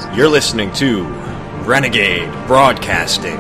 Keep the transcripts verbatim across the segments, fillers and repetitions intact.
You're listening to Renegade Broadcasting.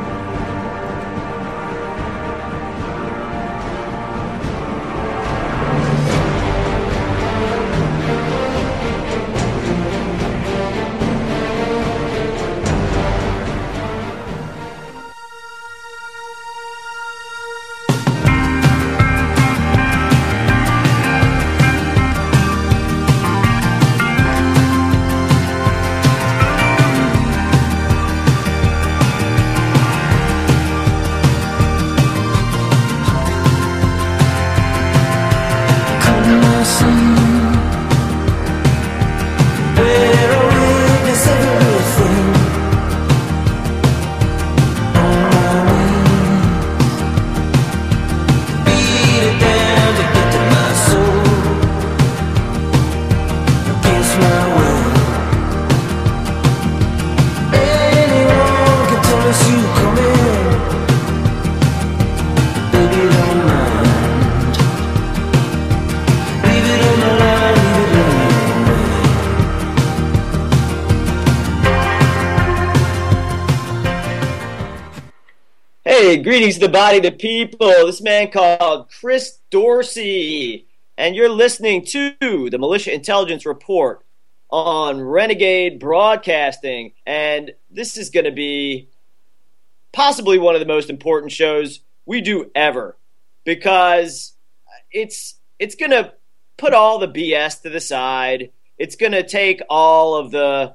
Greetings to the body, the people. This man called Chris Dorsey, and you're listening to the Militia Intelligence Report on Renegade Broadcasting. And this is going to be possibly one of the most important shows we do ever, because it's it's going to put all the B S to the side. It's going to take all of the,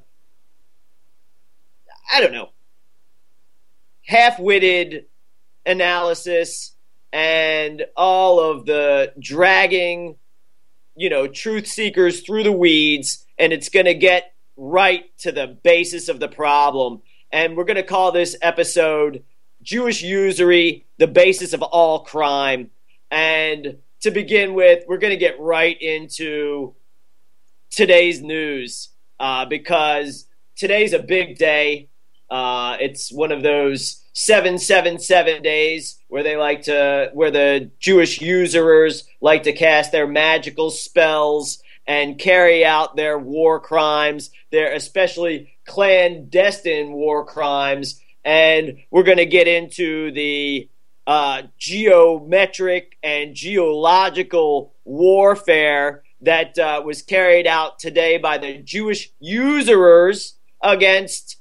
I don't know, half-witted analysis and all of the dragging, you know, truth seekers through the weeds, and it's going to get right to the basis of the problem. And we're going to call this episode Jewish Usury, the Basis of All Crime. And to begin with, we're going to get right into today's news, uh, because today's a big day. Uh, it's one of those seven seven seven days where they like to, where the Jewish usurers like to cast their magical spells and carry out their war crimes, their especially clandestine war crimes. And we're going to get into the uh, geometric and geological warfare that uh, was carried out today by the Jewish usurers against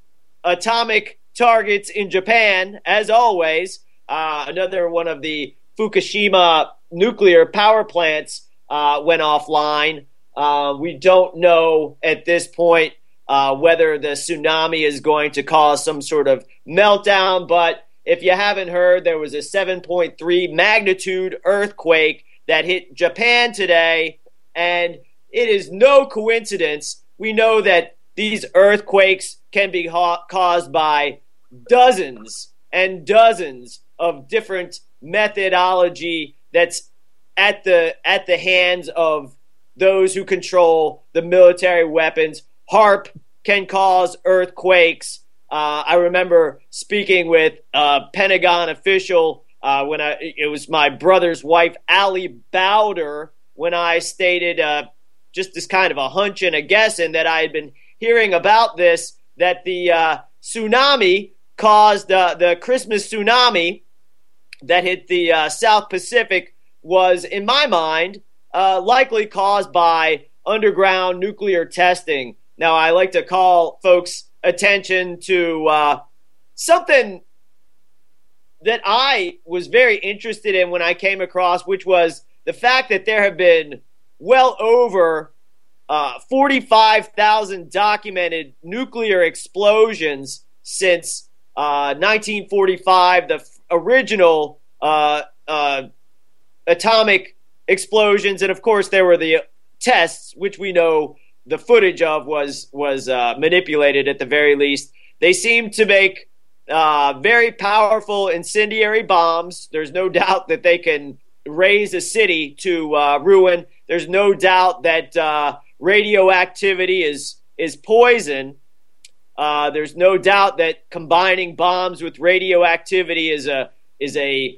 atomic targets in Japan, as always. Uh, another one of the Fukushima nuclear power plants uh, went offline. Uh, we don't know at this point uh, whether the tsunami is going to cause some sort of meltdown, but if you haven't heard, there was a seven point three magnitude earthquake that hit Japan today, and it is no coincidence. We know that these earthquakes can be ha- caused by dozens and dozens of different methodology that's at the at the hands of those who control the military weapons. HAARP can cause earthquakes. Uh, I remember speaking with a Pentagon official uh, when I it was my brother's wife, Ali Bowder, when I stated uh, just this kind of a hunch and a guess, and that I had been hearing about this, that the uh, tsunami caused uh, the Christmas tsunami that hit the uh, South Pacific was, in my mind, uh, likely caused by underground nuclear testing. Now, I like to call folks' attention to uh, something that I was very interested in when I came across, which was the fact that there have been well over uh, forty-five thousand documented nuclear explosions since uh, nineteen forty-five, the f- original uh, uh, atomic explosions. And of course, there were the tests, which we know the footage of was was uh, manipulated at the very least. They seem to make uh, very powerful incendiary bombs. There's no doubt that they can raise a city to uh, ruin. There's no doubt that uh, radioactivity is is poison. Uh, there's no doubt that combining bombs with radioactivity is a is a,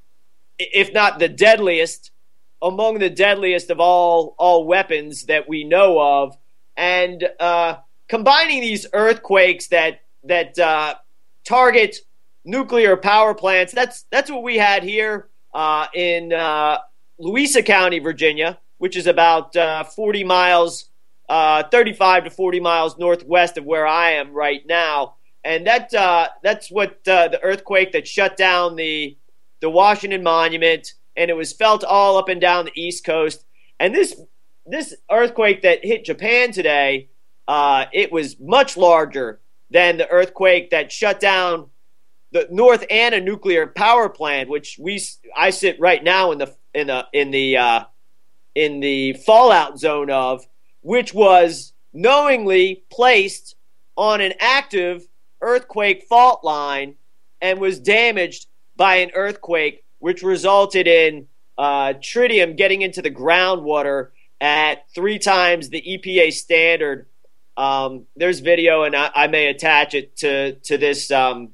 if not the deadliest, among the deadliest of all all weapons that we know of. And uh, combining these earthquakes that that uh, target nuclear power plants. That's that's what we had here uh, in uh, Louisa County, Virginia, which is about uh, forty miles, uh, thirty-five to forty miles northwest of where I am right now. And that uh, that's what uh, the earthquake that shut down the the Washington Monument, and it was felt all up and down the East Coast. And this this earthquake that hit Japan today, uh, it was much larger than the earthquake that shut down the North Anna nuclear power plant, which we I sit right now in the in the in the uh, in the fallout zone of, which was knowingly placed on an active earthquake fault line and was damaged by an earthquake, which resulted in uh, tritium getting into the groundwater at three times the E P A standard. Um, there's video, and I, I may attach it to to this um,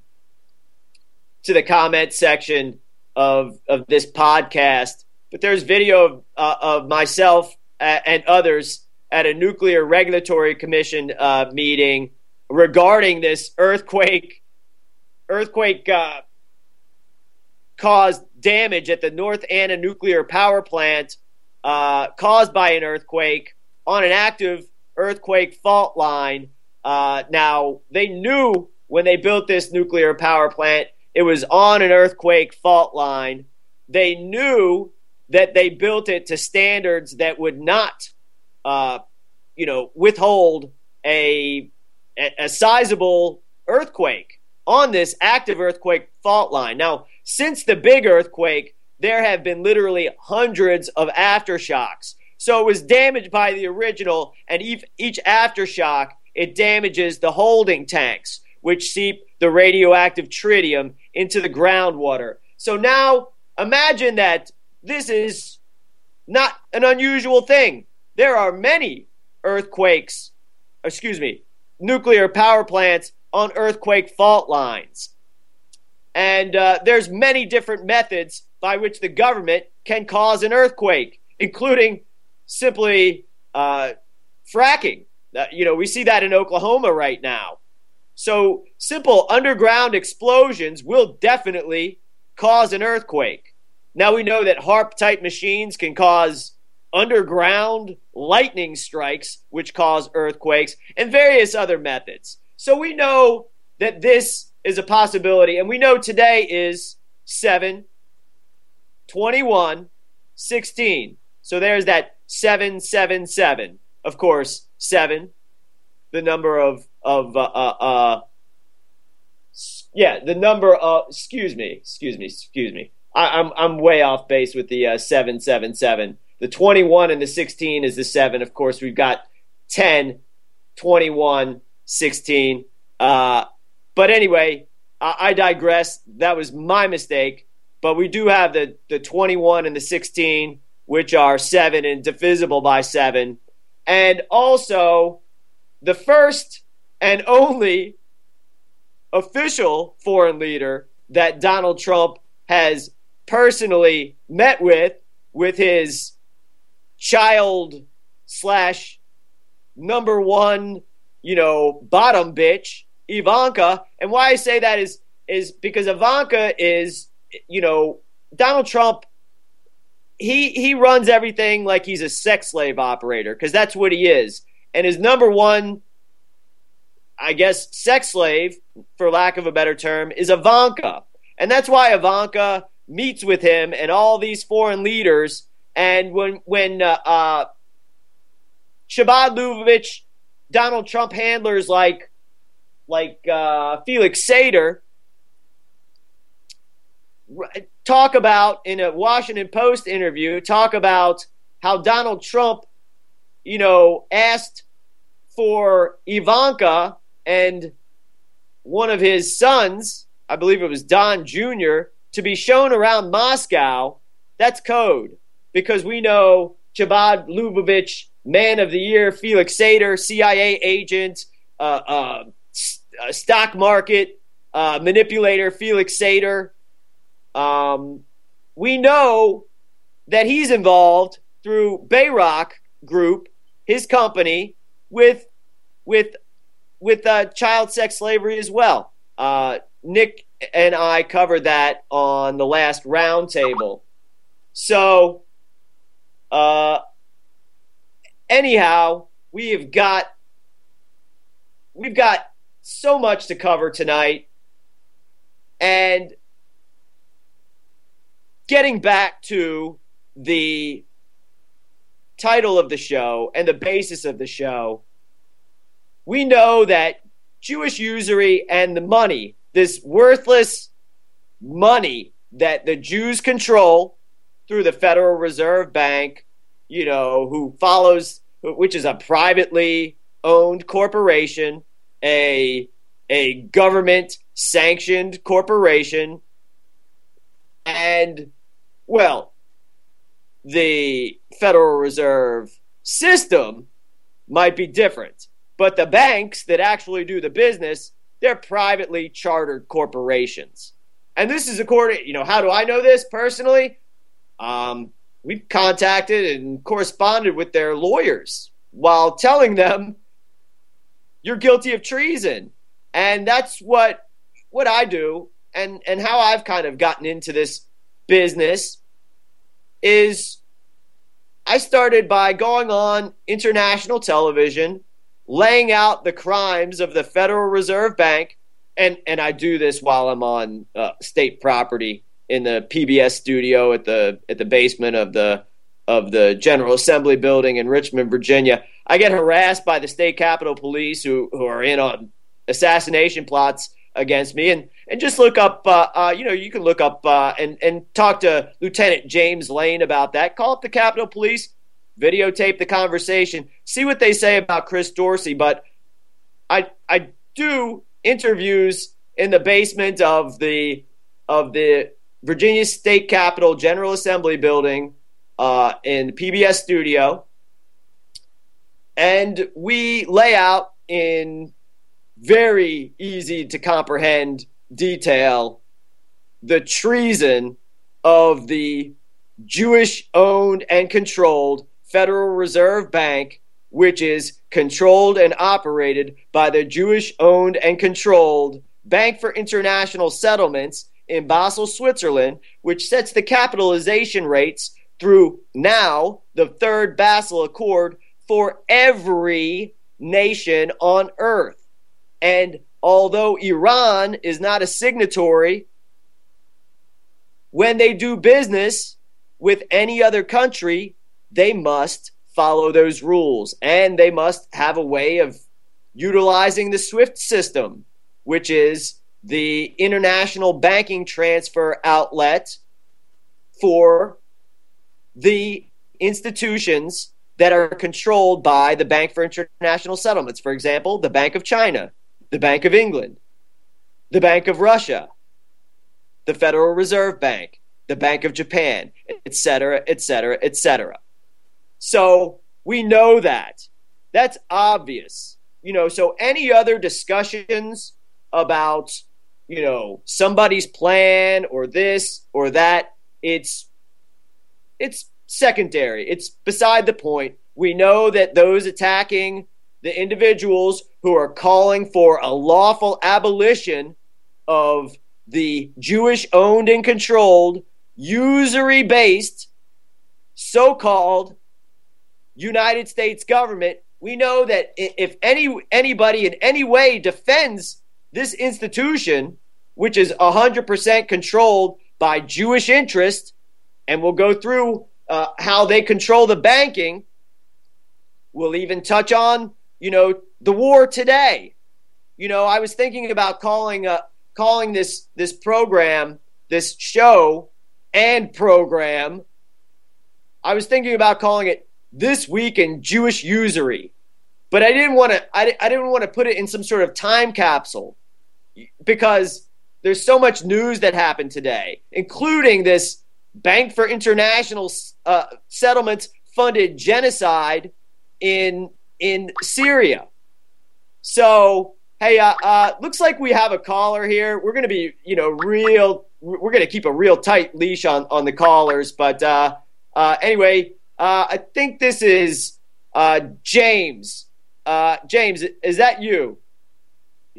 to the comment section of of this podcast. But there's video of, uh, of myself and others at a Nuclear Regulatory Commission uh, meeting regarding this earthquake earthquake uh, caused damage at the North Anna nuclear power plant uh, caused by an earthquake on an active earthquake fault line. Uh, now, they knew when they built this nuclear power plant, it was on an earthquake fault line. They knew that they built it to standards that would not, uh, you know, withhold a, a, a sizable earthquake on this active earthquake fault line. Now, since the big earthquake, there have been literally hundreds of aftershocks. So it was damaged by the original, and each, each aftershock, it damages the holding tanks, which seep the radioactive tritium into the groundwater. So now imagine that this is not an unusual thing. There are many earthquakes, excuse me, nuclear power plants on earthquake fault lines. And uh, there's many different methods by which the government can cause an earthquake, including simply uh, fracking. Uh, you know, we see that in Oklahoma right now. So simple underground explosions will definitely cause an earthquake. Now we know that HAARP-type machines can cause underground lightning strikes, which cause earthquakes, and various other methods. So we know that this is a possibility, and we know today is seven, twenty-one, sixteen. So there's that seven seven seven. Of course, seven, the number of, of uh, uh, uh, yeah, the number of, excuse me, excuse me, excuse me. I, I'm I'm way off base with the uh, seven seven seven. The twenty-one and the sixteen is the seven. Of course, we've got ten, twenty-one, sixteen. Uh, but anyway, I, I digress. That was my mistake. But we do have the, the twenty-one and the sixteen, which are seven and divisible by seven. And also, the first and only official foreign leader that Donald Trump has personally met with, with his child slash number one, you know, bottom bitch, Ivanka. And why I say that is, is because Ivanka is, you know, Donald Trump, he, he runs everything like he's a sex slave operator, because that's what he is. And his number one, I guess, sex slave, for lack of a better term, is Ivanka. And that's why Ivanka meets with him and all these foreign leaders. And when when uh, uh, Chabad Lubavitch, Donald Trump handlers like like uh, Felix Sater talk about in a Washington Post interview, talk about how Donald Trump, you know, asked for Ivanka and one of his sons, I believe it was Don Junior, to be shown around Moscow. That's code, because we know Chabad Lubavitch, Man of the Year, Felix Sater, C I A agent, uh, uh, st- stock market uh, manipulator Felix Sater. Um, we know that he's involved through Bayrock Group, his company, with with with uh, child sex slavery as well. Uh, Nick and I covered that on the last roundtable. So, uh, anyhow, we have got we've got so much to cover tonight, and getting back to the title of the show and the basis of the show, we know that Jewish usury and the money, this worthless money that the Jews control through the Federal Reserve Bank, you know, who follows, which is a privately owned corporation, a, a government sanctioned corporation, and, well, the Federal Reserve System might be different, but the banks that actually do the business, they're privately chartered corporations. And this is according, you know, how do I know this personally? Um, we've contacted and corresponded with their lawyers while telling them you're guilty of treason. And that's what what I do, and, and how I've kind of gotten into this business is I started by going on international television, laying out the crimes of the Federal Reserve Bank, and, and I do this while I'm on uh, state property in the P B S studio at the at the basement of the of the General Assembly building in Richmond, Virginia. I get harassed by the state Capitol Police who, who are in on assassination plots against me, and and just look up uh, uh, you know you can look up uh, and and talk to Lieutenant James Lane about that. Call up the Capitol Police, videotape the conversation, see what they say about Chris Dorsey. But I I do interviews in the basement of the of the Virginia State Capitol General Assembly building uh, in the P B S studio, and we lay out in very easy to comprehend detail the treason of the Jewish owned and controlled Federal Reserve Bank, which is controlled and operated by the Jewish owned and controlled Bank for International Settlements in Basel, Switzerland, which sets the capitalization rates through now the third Basel Accord for every nation on earth. And although Iran is not a signatory, when they do business with any other country, they must follow those rules, and they must have a way of utilizing the SWIFT system, which is the international banking transfer outlet for the institutions that are controlled by the Bank for International Settlements. For example, the Bank of China, the Bank of England, the Bank of Russia, the Federal Reserve Bank, the Bank of Japan, et cetera, et cetera, et cetera. So we know that. That's obvious. You know, so any other discussions about, you know, somebody's plan or this or that, it's it's secondary. It's beside the point. We know that those attacking the individuals who are calling for a lawful abolition of the Jewish-owned and controlled, usury-based, so-called United States government, we know that if any anybody in any way defends this institution, which is one hundred percent controlled by Jewish interest, and we'll go through uh, how they control the banking, we'll even touch on, you know, the war today. You know, I was thinking about calling uh, calling this this program, this show and program, I was thinking about calling it This Week in Jewish Usury. But I didn't want to I, I didn't want to put it in some sort of time capsule, because there's so much news that happened today, including this Bank for International uh, Settlements funded genocide in in Syria. So, hey, uh, uh, looks like we have a caller here. We're going to be, you know, real. We're going to keep a real tight leash on, on the callers. But uh, uh, anyway, uh, I think this is uh, James. Uh, James, is that you?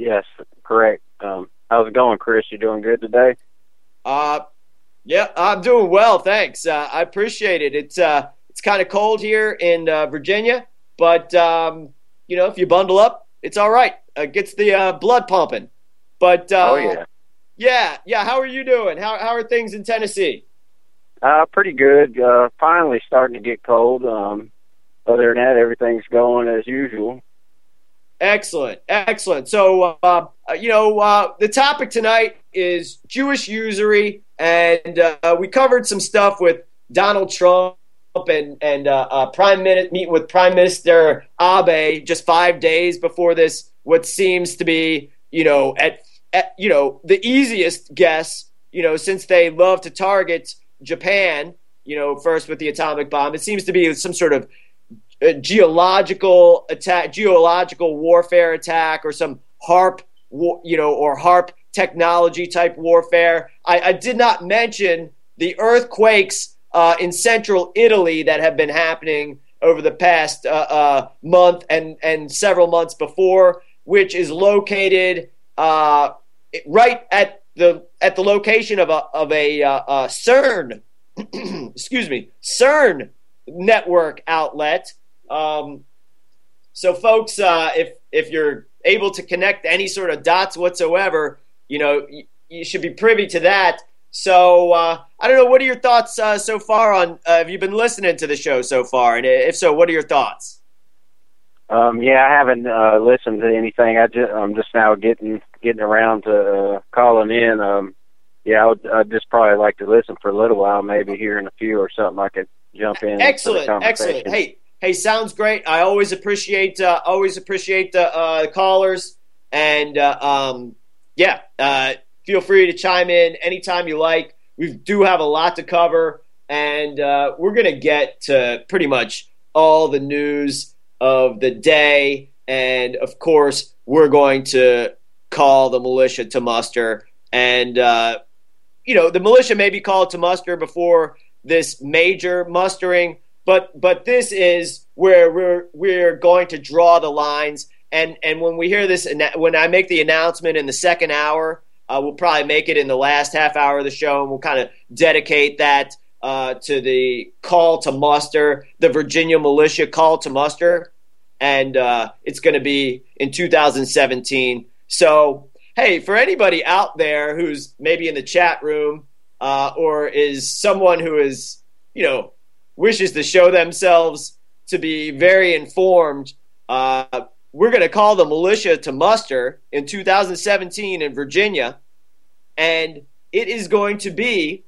Yes, correct. Um, how's it going, Chris? You doing good today? Uh, yeah, I'm doing well, thanks. Uh, I appreciate it. It's uh, it's kind of cold here in uh, Virginia, but um, you know, if you bundle up, it's all right. It gets the uh, blood pumping. But uh, Oh, yeah. yeah, yeah. How are you doing? How how are things in Tennessee? Uh, pretty good. Uh, finally starting to get cold. Um, other than that, everything's going as usual. Excellent, excellent. So, uh, you know, uh, the topic tonight is Jewish usury, and uh, we covered some stuff with Donald Trump and and uh, uh, Prime Minister meeting with Prime Minister Abe just five days before this. What seems to be, you know, at, at you know the easiest guess, you know, since they love to target Japan, you know, first with the atomic bomb, it seems to be some sort of a geological attack, geological warfare attack, or some HARP, you know, or HARP technology type warfare. I, I did not mention the earthquakes uh, in central Italy that have been happening over the past uh, uh, month and and several months before, which is located uh, right at the at the location of a of a, uh, a CERN, excuse me, CERN network outlet. Um, so, folks, uh, if if you're able to connect any sort of dots whatsoever, you know, you, you should be privy to that. So, uh, I don't know. What are your thoughts uh, so far on? Uh, have you been listening to the show so far? And if so, what are your thoughts? Um, yeah, I haven't uh, listened to anything. I just, I'm just now getting getting around to uh, calling in. Um, yeah, I would I'd just probably like to listen for a little while, maybe here in a few or something. I could jump in. Excellent, excellent. Hey. Hey, sounds great. I always appreciate uh, always appreciate the uh, callers, and uh, um, yeah, uh, feel free to chime in anytime you like. We do have a lot to cover, and uh, we're gonna get to pretty much all the news of the day, and of course, we're going to call the militia to muster, and uh, you know, the militia may be called to muster before this major mustering. But but this is where we're we're going to draw the lines, and and when we hear this, when I make the announcement in the second hour, uh, we'll probably make it in the last half hour of the show, and we'll kind of dedicate that uh, to the call to muster, the Virginia militia call to muster, and uh, it's going to be in two thousand seventeen. So hey, for anybody out there who's maybe in the chat room uh, or is someone who is, you know, wishes to show themselves to be very informed, uh, we're going to call the militia to muster in two thousand seventeen in Virginia, and it is going to be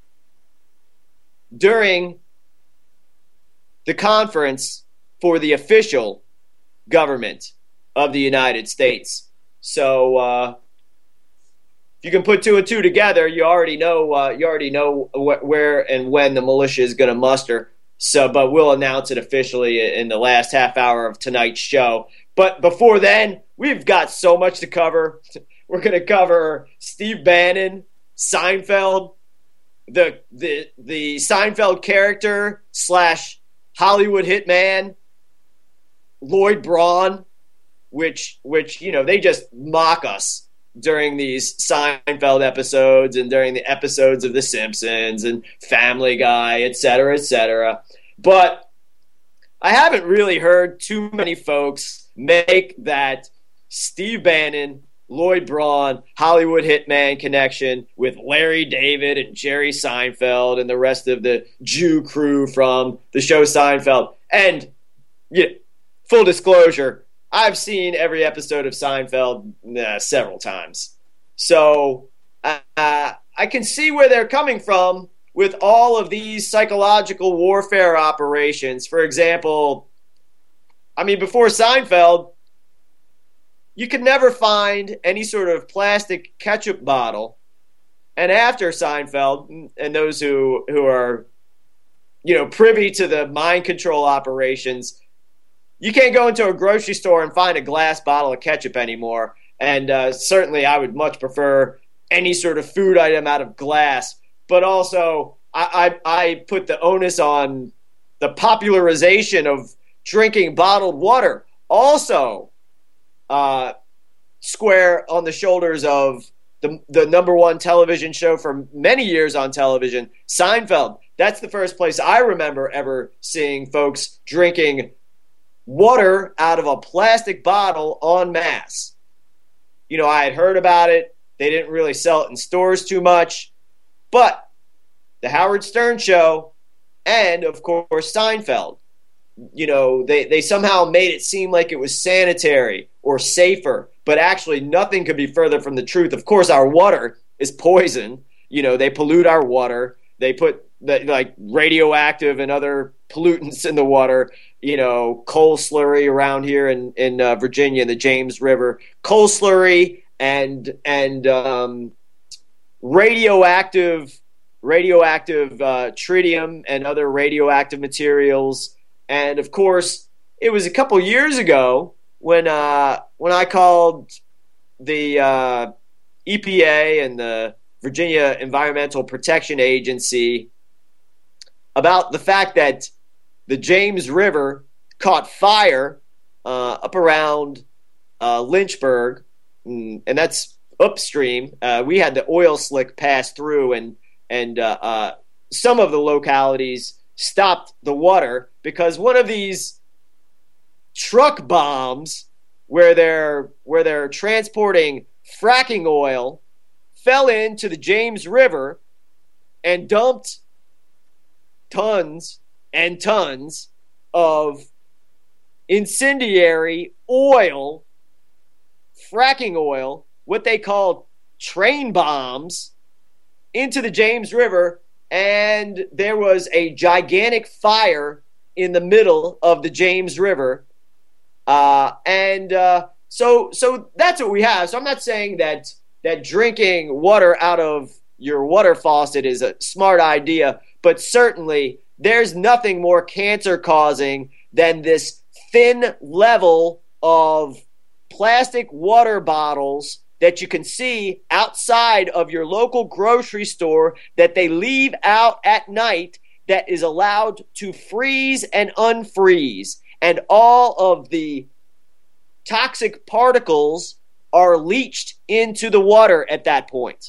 during the conference for the official government of the United States. So uh, if you can put two and two together, you already know uh, you already know wh- where and when the militia is going to muster. So, but we'll announce it officially in the last half hour of tonight's show. But before then, we've got so much to cover. We're going to cover Steve Bannon, Seinfeld, the the the Seinfeld character slash Hollywood hitman, Lloyd Braun, which which you know they just mock us during these Seinfeld episodes and during the episodes of The Simpsons and Family Guy, et cetera, et cetera. But I haven't really heard too many folks make that Steve Bannon, Lloyd Braun, Hollywood hitman connection with Larry David and Jerry Seinfeld and the rest of the Jew crew from the show Seinfeld. And yeah, full disclosure, I've seen every episode of Seinfeld uh, several times. So uh, I can see where they're coming from with all of these psychological warfare operations. For example, I mean, before Seinfeld, you could never find any sort of plastic ketchup bottle. And after Seinfeld, and those who, who are, you know, privy to the mind control operations, you can't go into a grocery store and find a glass bottle of ketchup anymore. And uh, certainly I would much prefer any sort of food item out of glass. But also, I, I, I put the onus on the popularization of drinking bottled water. Also, uh, square on the shoulders of the the number one television show for many years on television, Seinfeld. That's the first place I remember ever seeing folks drinking water out of a plastic bottle en masse. You know, I had heard about it. They didn't really sell it in stores too much. But the Howard Stern Show and, of course, Seinfeld, you know, they, they somehow made it seem like it was sanitary or safer, but actually nothing could be further from the truth. Of course, our water is poison. You know, they pollute our water. They put the, like radioactive and other pollutants in the water. You know, coal slurry around here in in uh, Virginia, in the James River, coal slurry and and um, radioactive radioactive uh, tritium and other radioactive materials. And of course, it was a couple years ago when uh, when I called the uh, E P A and the Virginia Environmental Protection Agency about the fact that the James River caught fire uh, up around uh, Lynchburg, and that's upstream. Uh, we had the oil slick pass through, and and uh, uh, some of the localities stopped the water because one of these truck bombs, where they're where they're transporting fracking oil, fell into the James River and dumped tons and tons of incendiary oil, fracking oil, what they called train bombs, into the James River, and there was a gigantic fire in the middle of the James River. Uh, and uh, so so that's what we have. So I'm not saying that that drinking water out of your water faucet is a smart idea, but certainly there's nothing more cancer-causing than this thin level of plastic water bottles that you can see outside of your local grocery store that they leave out at night that is allowed to freeze and unfreeze. And all of the toxic particles are leached into the water at that point.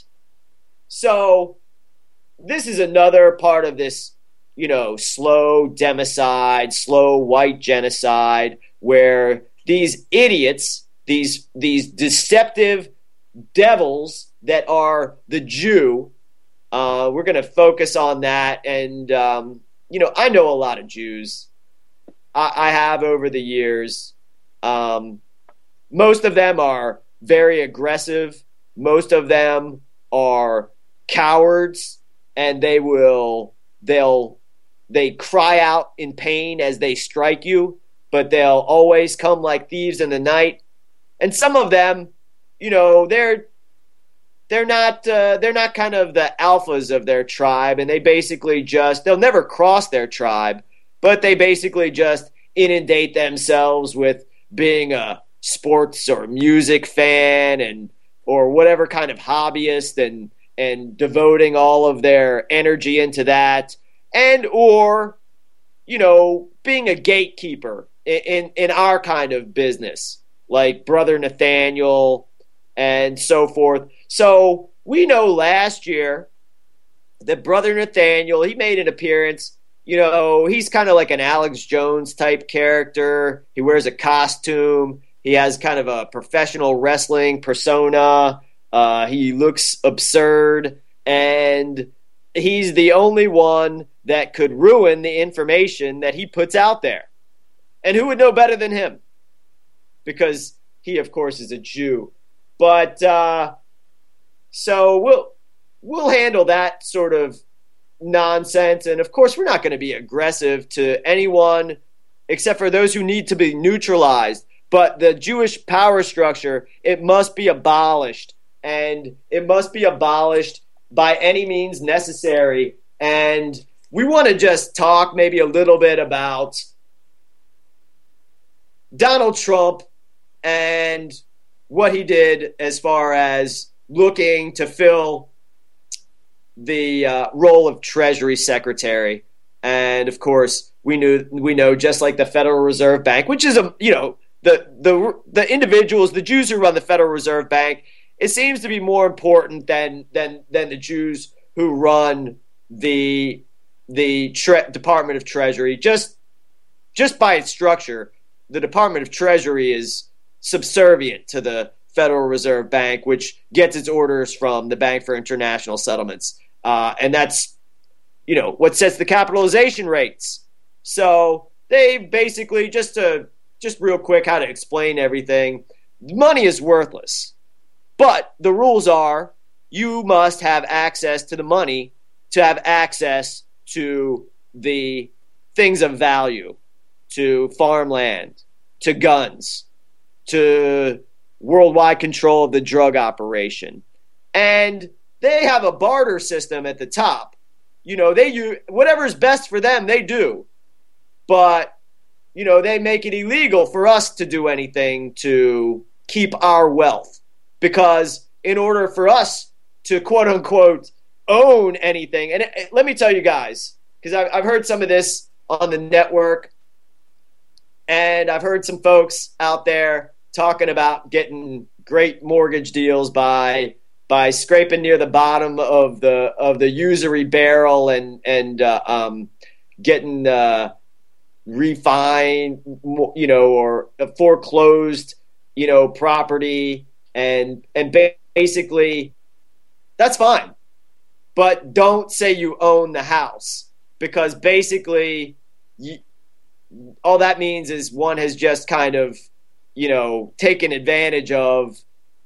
So this is another part of this, you know, slow democide, slow white genocide, where these idiots, these these deceptive devils that are the Jew, uh, we're going to focus on that. And, um, you know, I know a lot of Jews. I, I have over the years. Um, most of them are very aggressive. Most of them are cowards, and they will, they'll, they cry out in pain as they strike you, but they'll always come like thieves in the night. And some of them, you know, they're they're not uh, they're not kind of the alphas of their tribe, and they basically just, they'll never cross their tribe, but they basically just inundate themselves with being a sports or music fan and or whatever kind of hobbyist, and and devoting all of their energy into that, and or, you know, being a gatekeeper in in, in our kind of business, like Brother Nathaniel and so forth. So we know last year that Brother Nathaniel, he made an appearance. You know, he's kind of like an Alex Jones type character. He wears a costume. He has kind of a professional wrestling persona. Uh, he looks absurd, and he's the only one that could ruin the information that he puts out there. And who would know better than him? Because he, of course, is a Jew. But uh, so we'll we'll handle that sort of nonsense. And of course, we're not going to be aggressive to anyone except for those who need to be neutralized. But the Jewish power structure, it must be abolished, and it must be abolished by any means necessary. And we want to just talk maybe a little bit about Donald Trump and what he did as far as looking to fill the uh, role of Treasury Secretary. And of course, we knew we know just like the Federal Reserve Bank, which is a you know the the the individuals, the Jews who run the Federal Reserve Bank, it seems to be more important than than than the Jews who run the the tre- Department of Treasury. Just just by its structure, the Department of Treasury is subservient to the Federal Reserve Bank, which gets its orders from the Bank for International Settlements, uh, and that's you know what sets the capitalization rates. So they basically, just to just real quick, how to explain everything. Money is worthless, but the rules are you must have access to the money to have access to the things of value, to farmland, to guns, to worldwide control of the drug operation. And they have a barter system at the top. You know, they use whatever's best for them, they do. But you know, they make it illegal for us to do anything to keep our wealth. Because in order for us to, quote unquote, own anything, and it, it, let me tell you guys, because I've, I've heard some of this on the network, and I've heard some folks out there talking about getting great mortgage deals by by scraping near the bottom of the of the usury barrel and and uh, um, getting uh, refined, you know, or foreclosed, you know, property, and and basically that's fine, but don't say you own the house, because basically you, all that means is one has just kind of, you know, taken advantage of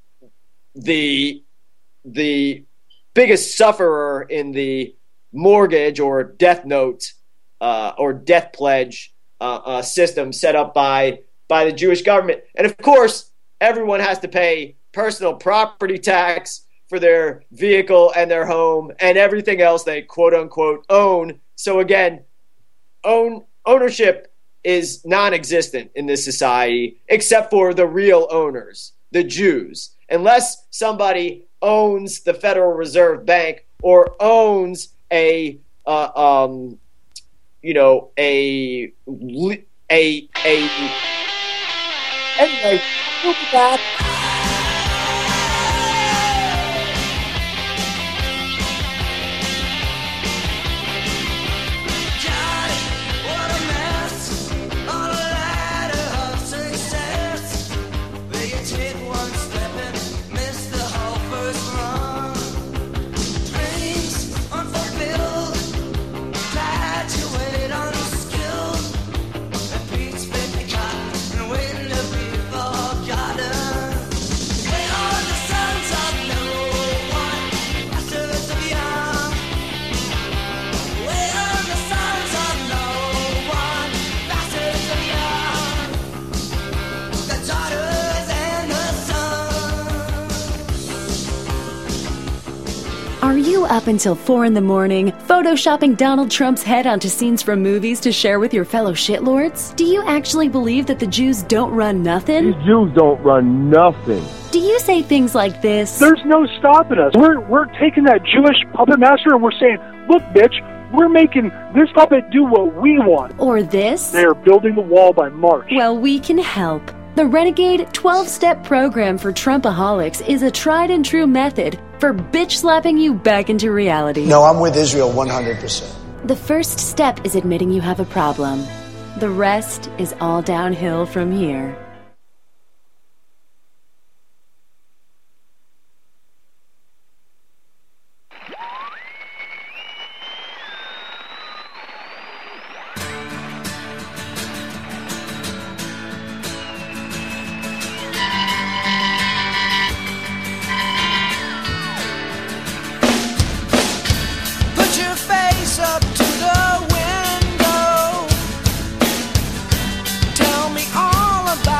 the the biggest sufferer in the mortgage or death note uh, or death pledge uh, uh, system set up by by the Jewish government. And of course, everyone has to pay personal property tax for their vehicle and their home and everything else they quote unquote own. So again, own ownership is non-existent in this society except for the real owners, the Jews. Unless somebody owns the Federal Reserve Bank or owns a, uh, um, you know, a, a, a, anyway, look at that. Are you up until four in the morning, photoshopping Donald Trump's head onto scenes from movies to share with your fellow shitlords? Do you actually believe that the Jews don't run nothing? These Jews don't run nothing. Do you say things like this? There's no stopping us. We're we're taking that Jewish puppet master and we're saying, look, bitch, we're making this puppet do what we want. Or this? They are building the wall by March. Well, we can help. The Renegade twelve-step program for Trumpaholics is a tried-and-true method for bitch-slapping you back into reality. No, I'm with Israel one hundred percent. The first step is admitting you have a problem. The rest is all downhill from here. Tell me all about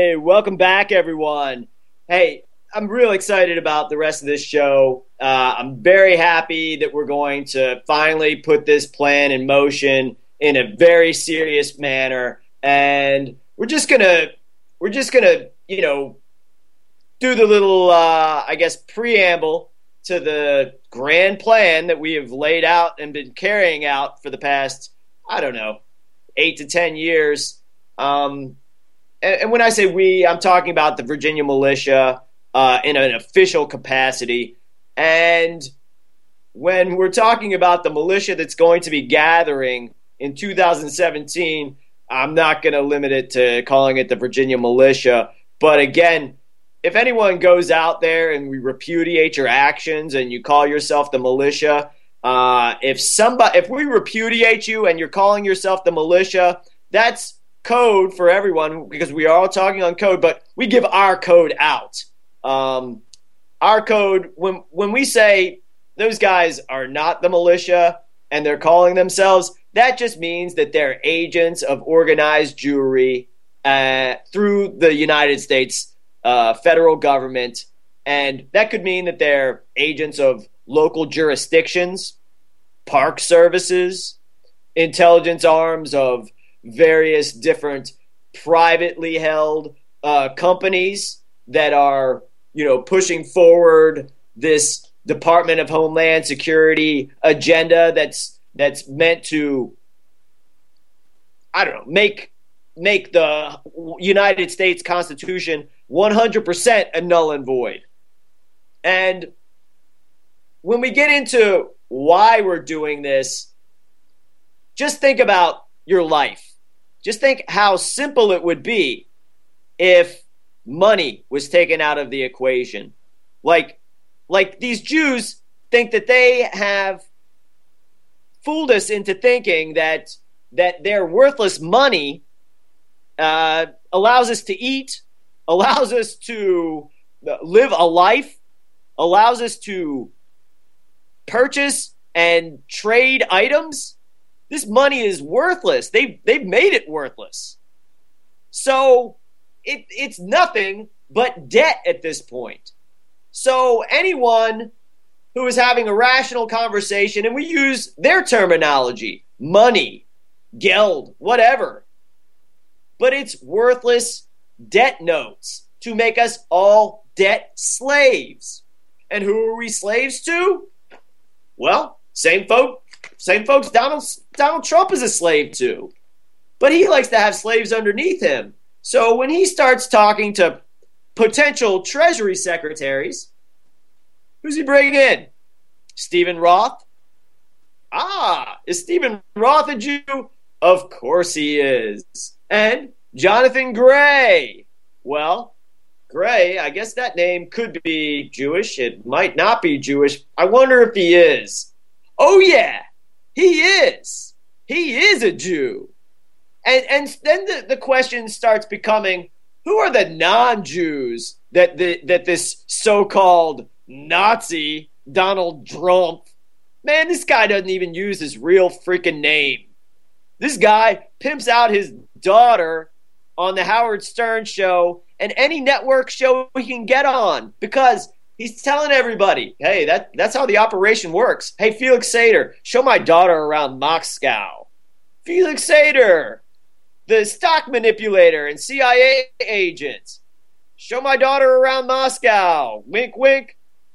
Hey, welcome back, everyone. Hey, I'm real excited about the rest of this show. Uh, I'm very happy that we're going to finally put this plan in motion in a very serious manner, and we're just gonna, we're just gonna, you know, do the little, uh, I guess, preamble to the grand plan that we have laid out and been carrying out for the past, I don't know, eight to ten years. Um, and, and when I say we, I'm talking about the Virginia militia uh, in an official capacity. And when we're talking about the militia that's going to be gathering in two thousand seventeen, I'm not going to limit it to calling it the Virginia militia. But again, if anyone goes out there and we repudiate your actions and you call yourself the militia, uh, if somebody, if we repudiate you and you're calling yourself the militia, that's code for everyone, because we are all talking on code, but we give our code out. Um, our code, when when we say those guys are not the militia and they're calling themselves, that just means that they're agents of organized Jewry uh, through the United States uh, federal government. And that could mean that they're agents of local jurisdictions, park services, intelligence arms of various different privately held uh, companies that are, you know, pushing forward this Department of Homeland Security agenda that's that's meant to, I don't know, make make the United States Constitution one hundred percent a null and void. And when we get into why we're doing this, just think about your life. Just think how simple it would be if money was taken out of the equation. Like, like these Jews think that they have fooled us into thinking that that their worthless money uh, allows us to eat, allows us to live a life, allows us to purchase and trade items. This money is worthless. They've, they've made it worthless. So it, it's nothing but debt at this point. So anyone who is having a rational conversation, and we use their terminology, money, geld, whatever, but it's worthless debt notes to make us all debt slaves. And who are we slaves to? Well, same folk, same folks Donald, Donald Trump is a slave to. But he likes to have slaves underneath him. So when he starts talking to potential Treasury secretaries, who's he bringing in? Stephen Roth? Ah, is Stephen Roth a Jew? Of course he is. And Jonathan Gray. Well, Gray, I guess that name could be Jewish. It might not be Jewish. I wonder if he is. Oh, yeah, he is. He is a Jew. And and then the, the question starts becoming, who are the non-Jews that the, that this so-called Nazi Donald Trump, man, this guy doesn't even use his real freaking name. This guy pimps out his daughter on the Howard Stern show and any network show he can get on, because he's telling everybody, hey, that, that's how the operation works. Hey, Felix Sater, show my daughter around Moscow. Felix Sater, the stock manipulator and C I A agent, show my daughter around Moscow. Wink, wink.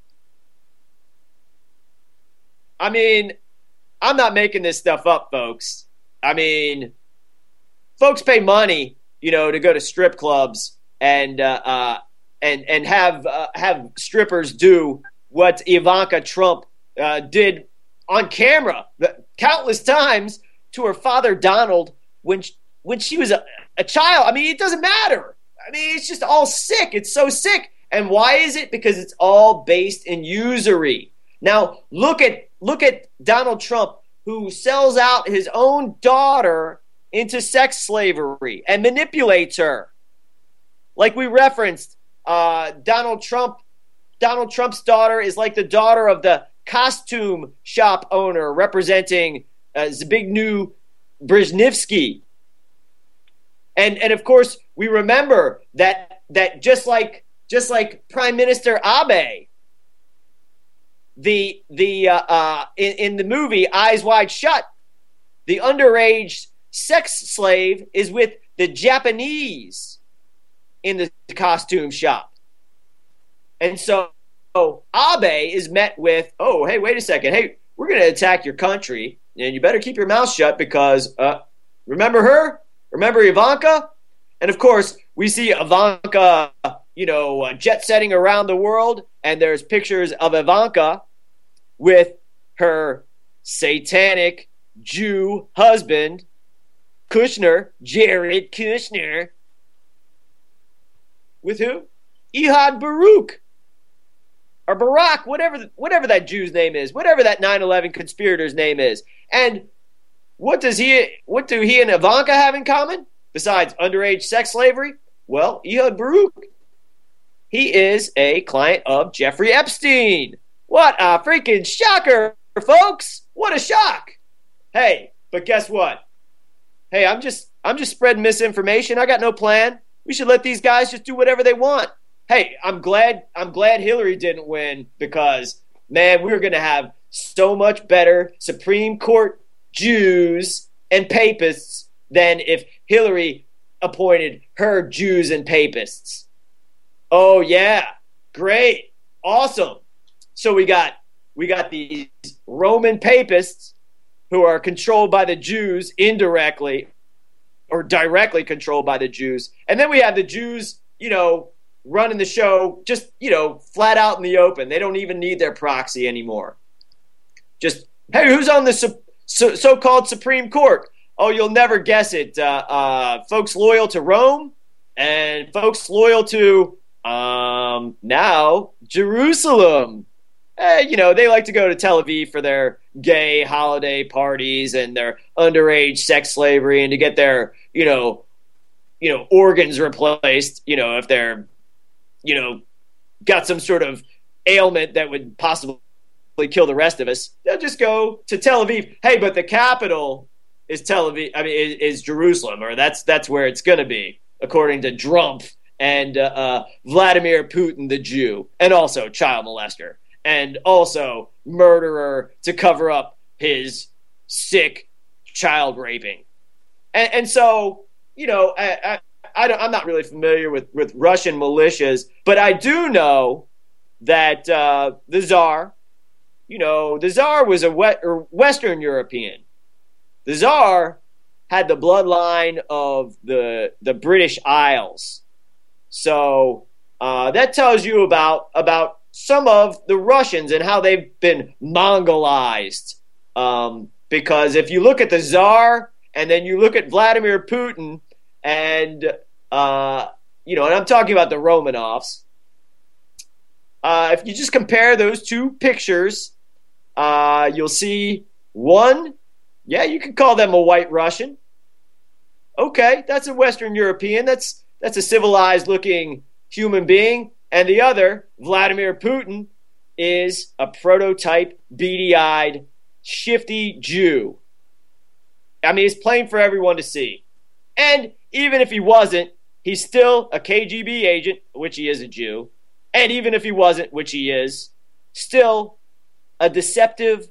I mean, I'm not making this stuff up, folks. I mean, folks pay money, you know, to go to strip clubs and uh, uh, and and have uh, have strippers do what Ivanka Trump uh, did on camera countless times to her father Donald when she, when she was a, a child. I mean, it doesn't matter. I mean, it's just all sick. It's so sick. And why is it? Because it's all based in usury. Now, look at look at Donald Trump, who sells out his own daughter into sex slavery and manipulates her. Like we referenced, uh, Donald Trump, Donald Trump's daughter is like the daughter of the costume shop owner representing uh, Zbigniew Brzezinski. And and of course, we remember that that just like just like Prime Minister Abe, the the uh, uh, in, in the movie Eyes Wide Shut, the underage sex slave is with the Japanese in the costume shop. And so so Abe is met with, oh, hey, wait a second. Hey, we're going to attack your country, and you better keep your mouth shut because, uh, remember her? Remember Ivanka? And, of course, we see Ivanka, you know, uh, jet-setting around the world, and there's pictures of Ivanka with her satanic Jew husband, Kushner, Jared Kushner. With who? Ehud Baruch. Or Barack, whatever whatever that Jew's name is, whatever that nine eleven conspirator's name is. And what does he what do he and Ivanka have in common besides underage sex slavery? Well, Ehud Baruch, he is a client of Jeffrey Epstein. What a freaking shocker, folks. What a shock. Hey, but guess what? Hey, I'm just I'm just spreading misinformation. I got no plan. We should let these guys just do whatever they want. Hey, I'm glad I'm glad Hillary didn't win because, man, we're going to have so much better Supreme Court Jews and papists than if Hillary appointed her Jews and papists. Oh, yeah. Great. Awesome. So we got we got these Roman papists who are controlled by the Jews indirectly or directly controlled by the Jews. And then we have the Jews, you know, running the show just, you know, flat out in the open. They don't even need their proxy anymore. Just, hey, who's on the so- so- so-called Supreme Court? Oh, you'll never guess it. Uh, uh, folks loyal to Rome and folks loyal to, um, now, Jerusalem. Eh, you know, they like to go to Tel Aviv for their gay holiday parties and their underage sex slavery and to get their, you know, you know, organs replaced, you know, if they're, you know, got some sort of ailment that would possibly kill the rest of us, they'll just go to Tel Aviv. Hey, but the capital is Tel Aviv. I mean, is, is Jerusalem, or that's that's where it's going to be, according to Trump and uh, uh, Vladimir Putin, the Jew, and also child molester, and also murderer to cover up his sick child raping, and, and so you know, I. I I don't, I'm not really familiar with, with Russian militias, but I do know that uh, the Tsar, you know, the Tsar was a Western European. The Tsar had the bloodline of the the British Isles. So uh, that tells you about, about some of the Russians and how they've been Mongolized. Um, because if you look at the Tsar and then you look at Vladimir Putin, and, uh, you know, and I'm talking about the Romanovs. Uh, if you just compare those two pictures, uh, you'll see one, yeah, you could call them a white Russian. Okay, that's a Western European. That's that's a civilized-looking human being. And the other, Vladimir Putin, is a prototype, beady-eyed, shifty Jew. I mean, it's plain for everyone to see. And even if he wasn't, he's still a K G B agent, which he is a Jew. And even if he wasn't, which he is, still a deceptive,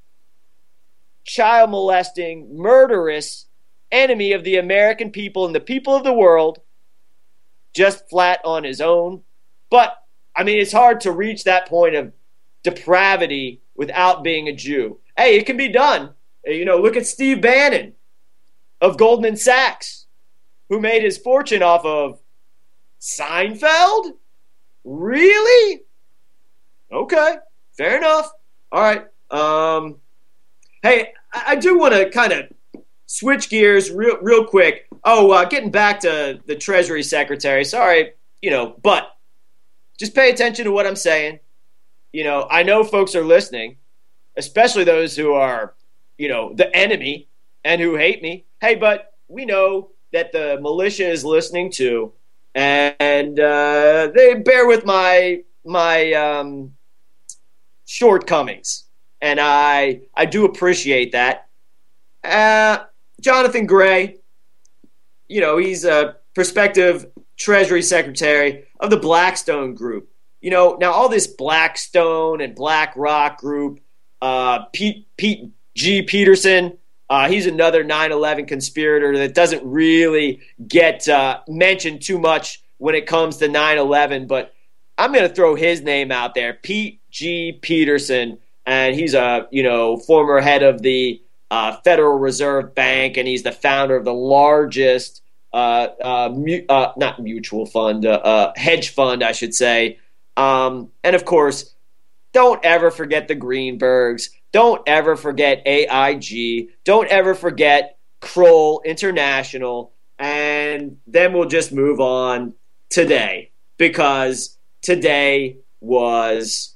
child molesting, murderous enemy of the American people and the people of the world, just flat on his own. But, I mean, it's hard to reach that point of depravity without being a Jew. Hey, it can be done. You know, look at Steve Bannon of Goldman Sachs, who made his fortune off of Seinfeld? Really? Okay, fair enough. All right. Um, hey, I, I do want to kind of switch gears real, real quick. Oh, uh, getting back to the Treasury Secretary. Sorry, you know, but just pay attention to what I'm saying. You know, I know folks are listening, especially those who are, you know, the enemy and who hate me. Hey, but we know that the militia is listening too, and uh, they bear with my my um, shortcomings, and I I do appreciate that. Uh, Jonathan Gray, you know, he's a prospective Treasury Secretary of the Blackstone Group. You know, now all this Blackstone and BlackRock Group, uh, Pete, Pete G. Peterson, uh, he's another nine eleven conspirator that doesn't really get uh, mentioned too much when it comes to nine eleven, but I'm going to throw his name out there, Pete G. Peterson, and he's a, you know, former head of the uh, Federal Reserve Bank, and he's the founder of the largest, uh, uh, mu- uh, not mutual fund, uh, uh, hedge fund, I should say. Um, and of course, don't ever forget the Greenbergs. Don't ever forget A I G. Don't ever forget Kroll International. And then we'll just move on today, because today was,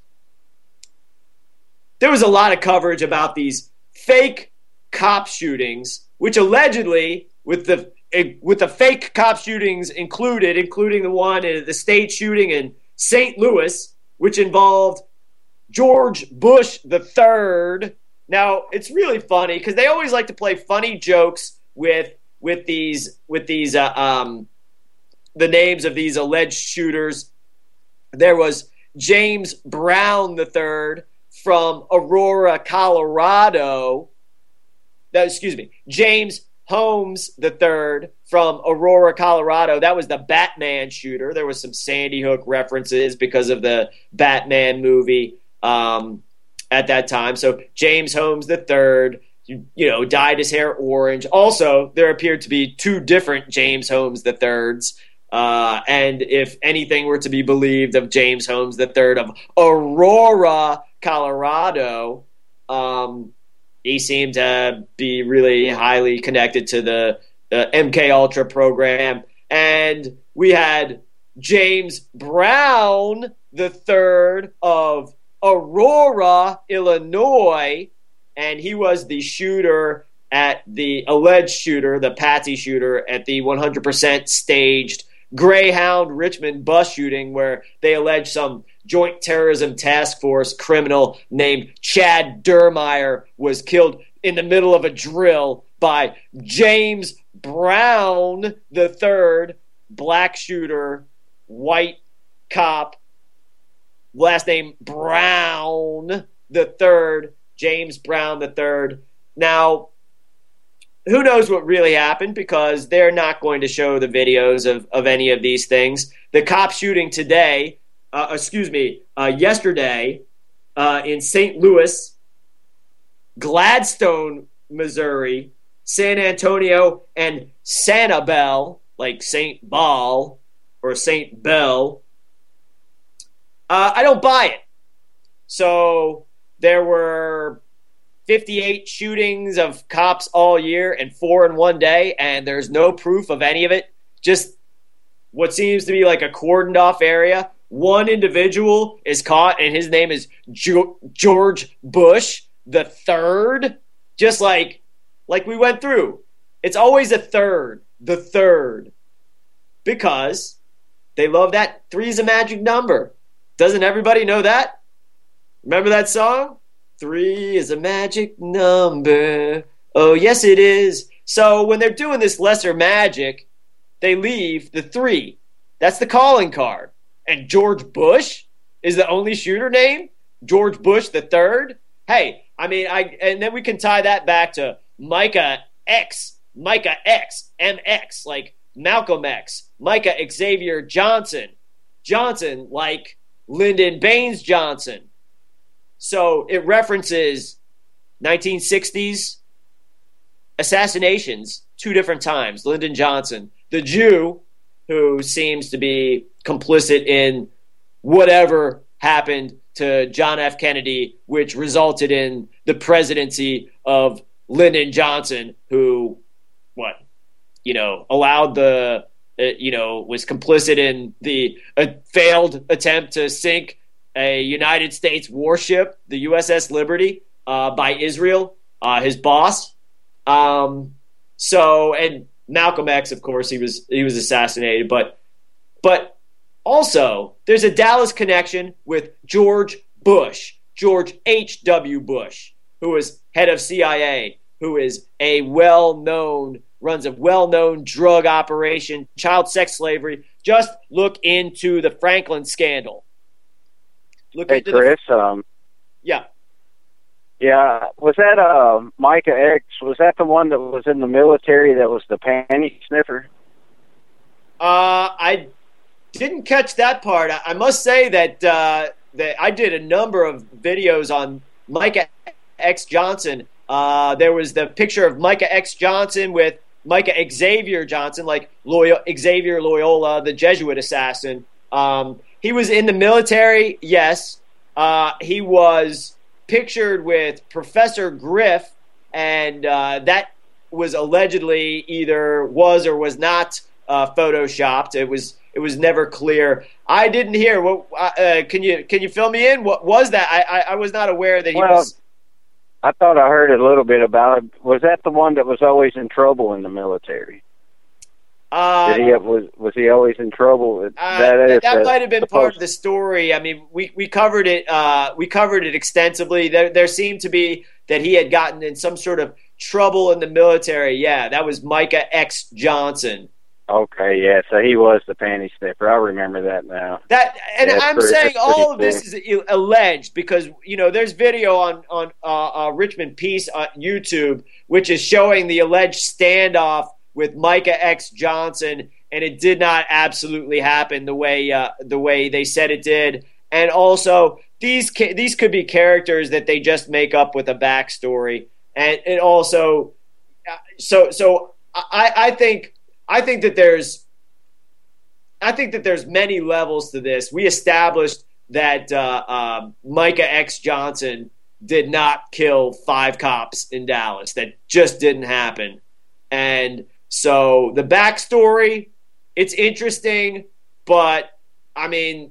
there was a lot of coverage about these fake cop shootings, which allegedly, with the with the fake cop shootings included, including the one, the state shooting in Saint Louis, which involved George Bush the third. Now, it's really funny because they always like to play funny jokes with with these with these uh, um, the names of these alleged shooters. There was James Brown the third from Aurora, Colorado. No, excuse me, James Holmes the third from Aurora, Colorado. That was the Batman shooter. There was some Sandy Hook references because of the Batman movie um, at that time. So James Holmes the third, you, you know, dyed his hair orange. Also, there appeared to be two different James Holmes the thirds. Uh, and if anything were to be believed of James Holmes the third of Aurora, Colorado, um, he seemed to be really highly connected to the, the M K Ultra program. And we had James Brown the third of Aurora, Illinois, and he was the shooter at the alleged shooter, the Patsy shooter, at the one hundred percent staged Greyhound Richmond bus shooting, where they allege some Joint Terrorism Task Force criminal named Chad Dermeyer was killed in the middle of a drill by James Brown the third, black shooter, white cop, last name Brown the third, James Brown the third. Now, who knows what really happened, because they're not going to show the videos of, of any of these things. The cop shooting today, uh, excuse me, uh, yesterday uh, in Saint Louis, Gladstone, Missouri, San Antonio, and Sanibel, like Saint Ball or Saint Bell, uh, I don't buy it. So there were fifty-eight shootings of cops all year and four in one day, and there's no proof of any of it. Just what seems to be like a cordoned off area. One individual is caught, and his name is jo- George Bush the third. Just like, like we went through. It's always a third, the third. Because they love that. Three's a magic number. Doesn't everybody know that? Remember that song? Three is a magic number. Oh, yes, it is. So when they're doing this lesser magic, they leave the three. That's the calling card. And George Bush is the only shooter name? George Bush the third? Hey, I mean, I and then we can tie that back to Micah X, Micah X, M X, like Malcolm X, Micah Xavier Johnson, Johnson like Lyndon Baines Johnson. So it references nineteen sixties assassinations two different times. Lyndon Johnson, the Jew who seems to be complicit in whatever happened to John F. Kennedy, which resulted in the presidency of Lyndon Johnson, who, what, you know, allowed the, uh, you know, was complicit in the uh, failed attempt to sink a United States warship, the U S S Liberty, uh, by Israel, uh, his boss. Um, so, and Malcolm X, of course, he was he was assassinated, but but also there's a Dallas connection with George Bush, George H W. Bush, who was head of C I A, who is a well-known runs a well-known drug operation, child sex slavery. Just look into the Franklin scandal. Look hey, into Chris. The, um, yeah. Yeah, was that uh, Micah X? Was that the one that was in the military that was the panty sniffer? Uh, I didn't catch that part. I, I must say that uh, that I did a number of videos on Micah X Johnson. Uh, there was the picture of Micah X Johnson with Micah Xavier Johnson, like Loyola, Xavier Loyola, the Jesuit assassin. Um, he was in the military, yes. Uh, he was pictured with Professor Griff, and uh, that was allegedly either was or was not uh, photoshopped. It was it was never clear. I didn't hear. What uh, can you can you fill me in? What was that? I I, I was not aware that he well, was. I thought I heard a little bit about it. Was that the one that was always in trouble in the military? Uh, Did he was was he always in trouble? Uh, that is, that uh, might have been supposed- part of the story. I mean, we, we covered it. Uh, we covered it extensively. There there seemed to be that he had gotten in some sort of trouble in the military. Yeah, that was Micah X Johnson. Okay, yeah, so he was the panty sniffer. I remember that now. That and Yeah, I'm pretty- saying that's pretty all of this is alleged because you know there's video on on uh, uh, Richmond Peace on YouTube which is showing the alleged standoff with Micah X Johnson, and it did not absolutely happen the way uh, the way they said it did. And also these ca- these could be characters that they just make up with a backstory, and it also uh, so so I, I think. I think that there's, I think that there's many levels to this. We established that uh, uh, Micah X Johnson did not kill five cops in Dallas. That just didn't happen. And so the backstory, it's interesting, but I mean,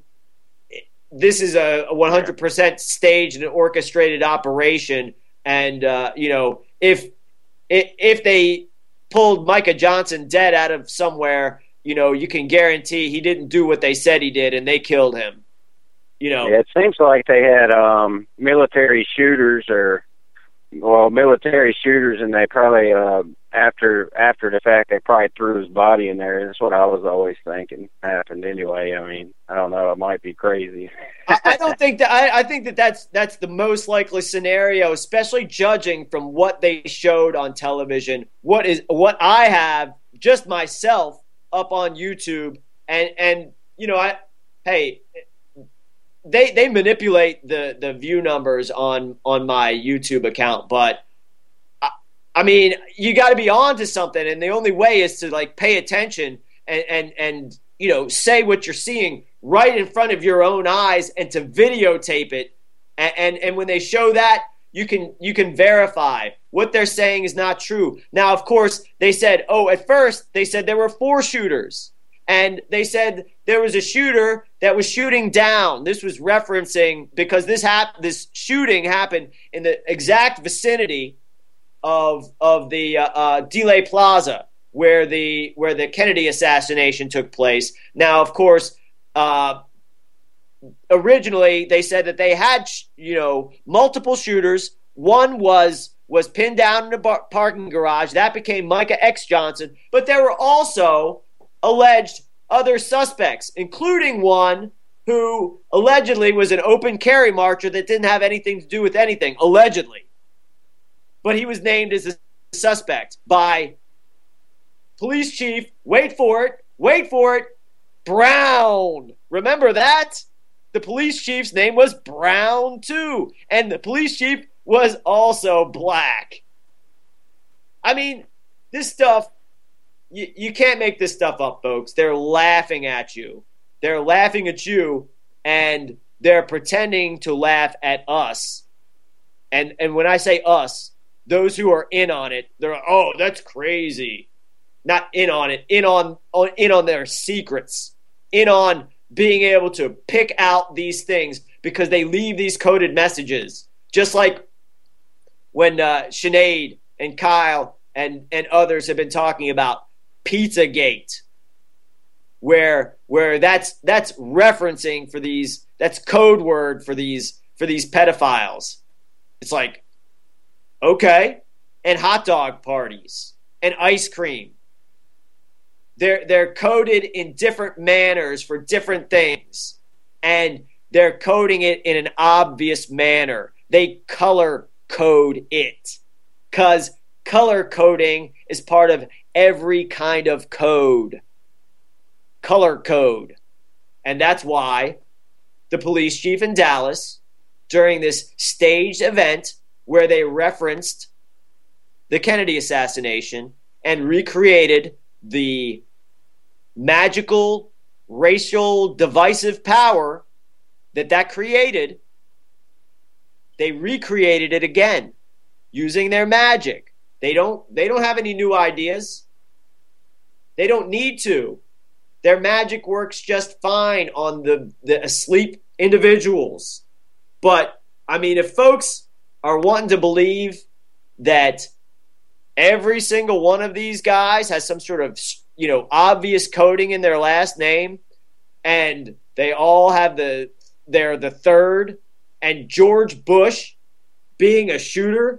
this is a one hundred percent staged and orchestrated operation. And uh, you know, if if they pulled Micah Johnson dead out of somewhere, you know, you can guarantee he didn't do what they said he did, and they killed him. You know, yeah, it seems like they had um, military shooters or well, military shooters, and they probably uh, after after the fact they probably threw his body in there. That's what I was always thinking happened anyway. I mean, I don't know, it might be crazy. I, I don't think that. I, I think that that's that's the most likely scenario, especially judging from what they showed on television. What is what I have just myself up on YouTube, and and you know, I hey, they they manipulate the the view numbers on on my YouTube account, but I, I mean, you got to be on to something, and the only way is to like pay attention and and and you know, say what you're seeing right in front of your own eyes and to videotape it. And, and and when they show that, you can you can verify what they're saying is not true. Now, of course, they said, oh, at first they said there were four shooters. And they said there was a shooter that was shooting down. This was referencing because this hap- this shooting happened in the exact vicinity of of the uh, uh, Dealey Plaza, where the where the Kennedy assassination took place. Now, of course, uh, originally they said that they had, you know, multiple shooters. One was was pinned down in a bar- parking garage. That became Micah X Johnson. But there were also alleged other suspects, including one who allegedly was an open carry marcher that didn't have anything to do with anything, allegedly. But he was named as a suspect by police chief, wait for it, wait for it, Brown. Remember that? The police chief's name was Brown too. And the police chief was also black. I mean, this stuff, you, you can't make this stuff up, folks. They're laughing at you. They're laughing at you, and they're pretending to laugh at us. And and when I say us, those who are in on it, they're like, oh, that's crazy. Not in on it, in on, on in on their secrets, in on being able to pick out these things because they leave these coded messages. Just like when uh, Sinead and Kyle and, and others have been talking about Pizzagate, where where that's that's referencing for these, that's code word for these for these pedophiles. It's like, okay, and hot dog parties and ice cream. They're, they're coded in different manners for different things. And they're coding it in an obvious manner. They color code it. Because color coding is part of every kind of code. Color code. And that's why the police chief in Dallas, during this staged event where they referenced the Kennedy assassination and recreated the magical racial divisive power that that created, they recreated it again using their magic. They don't they don't have any new ideas. They don't need to. Their magic works just fine on the, the asleep individuals. But, I mean, if folks are wanting to believe that every single one of these guys has some sort of, you know, obvious coding in their last name, and they all have the, they're the third, and George Bush being a shooter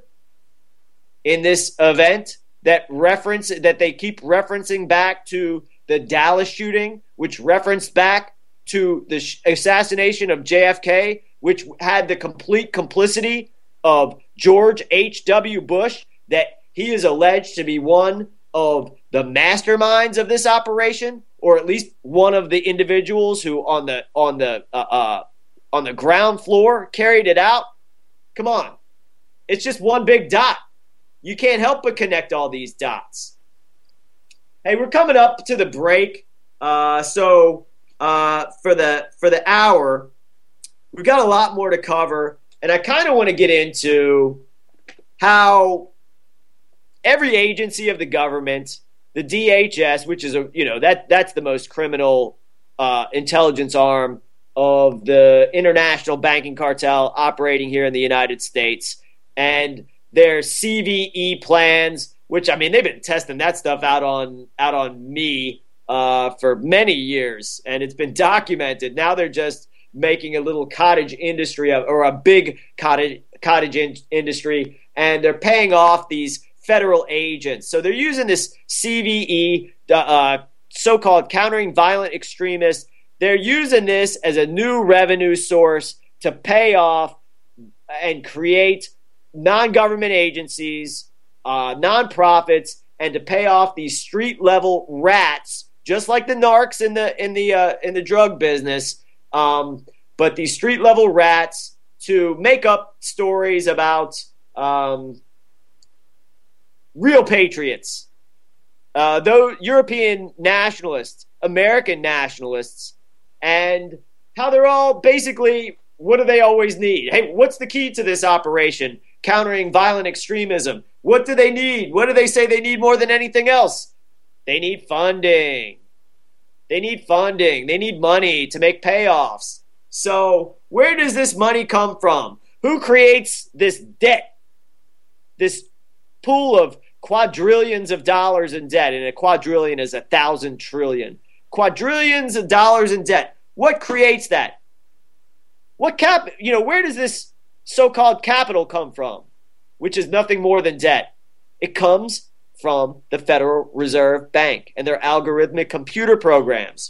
in this event that reference, that they keep referencing back to the Dallas shooting, which referenced back to the sh- assassination of J F K, which had the complete complicity of George H W. Bush, that he is alleged to be one of the masterminds of this operation, or at least one of the individuals who on the on the uh, uh, on the ground floor carried it out. Come on. It's just one big dot. You can't help but connect all these dots. Hey, we're coming up to the break. Uh, so uh, for the for the hour, we've got a lot more to cover, and I kind of want to get into how every agency of the government, the D H S, which is a you know that that's the most criminal uh, intelligence arm of the international banking cartel operating here in the United States, and their C V E plans, which, I mean, they've been testing that stuff out on out on me uh, for many years, and it's been documented. Now they're just making a little cottage industry of, or a big cottage cottage in, industry, and they're paying off these federal agents. So they're using this C V E, uh, so-called countering violent extremists. They're using this as a new revenue source to pay off and create non-government agencies, uh, nonprofits, and to pay off these street-level rats, just like the narcs in the in the uh, in the drug business. Um, but these street-level rats to make up stories about um, real patriots, uh, though European nationalists, American nationalists, and how they're all basically, what do they always need? Hey, what's the key to this operation? Countering violent extremism. What do they need? What do they say they need more than anything else? They need funding. They need funding. They need money to make payoffs. So where does this money come from? Who creates this debt? This pool of quadrillions of dollars in debt, and a quadrillion is a thousand trillion. Quadrillions of dollars in debt. What creates that? What cap? You know, where does this so-called capital come from? Which is nothing more than debt. It comes from the Federal Reserve Bank and their algorithmic computer programs.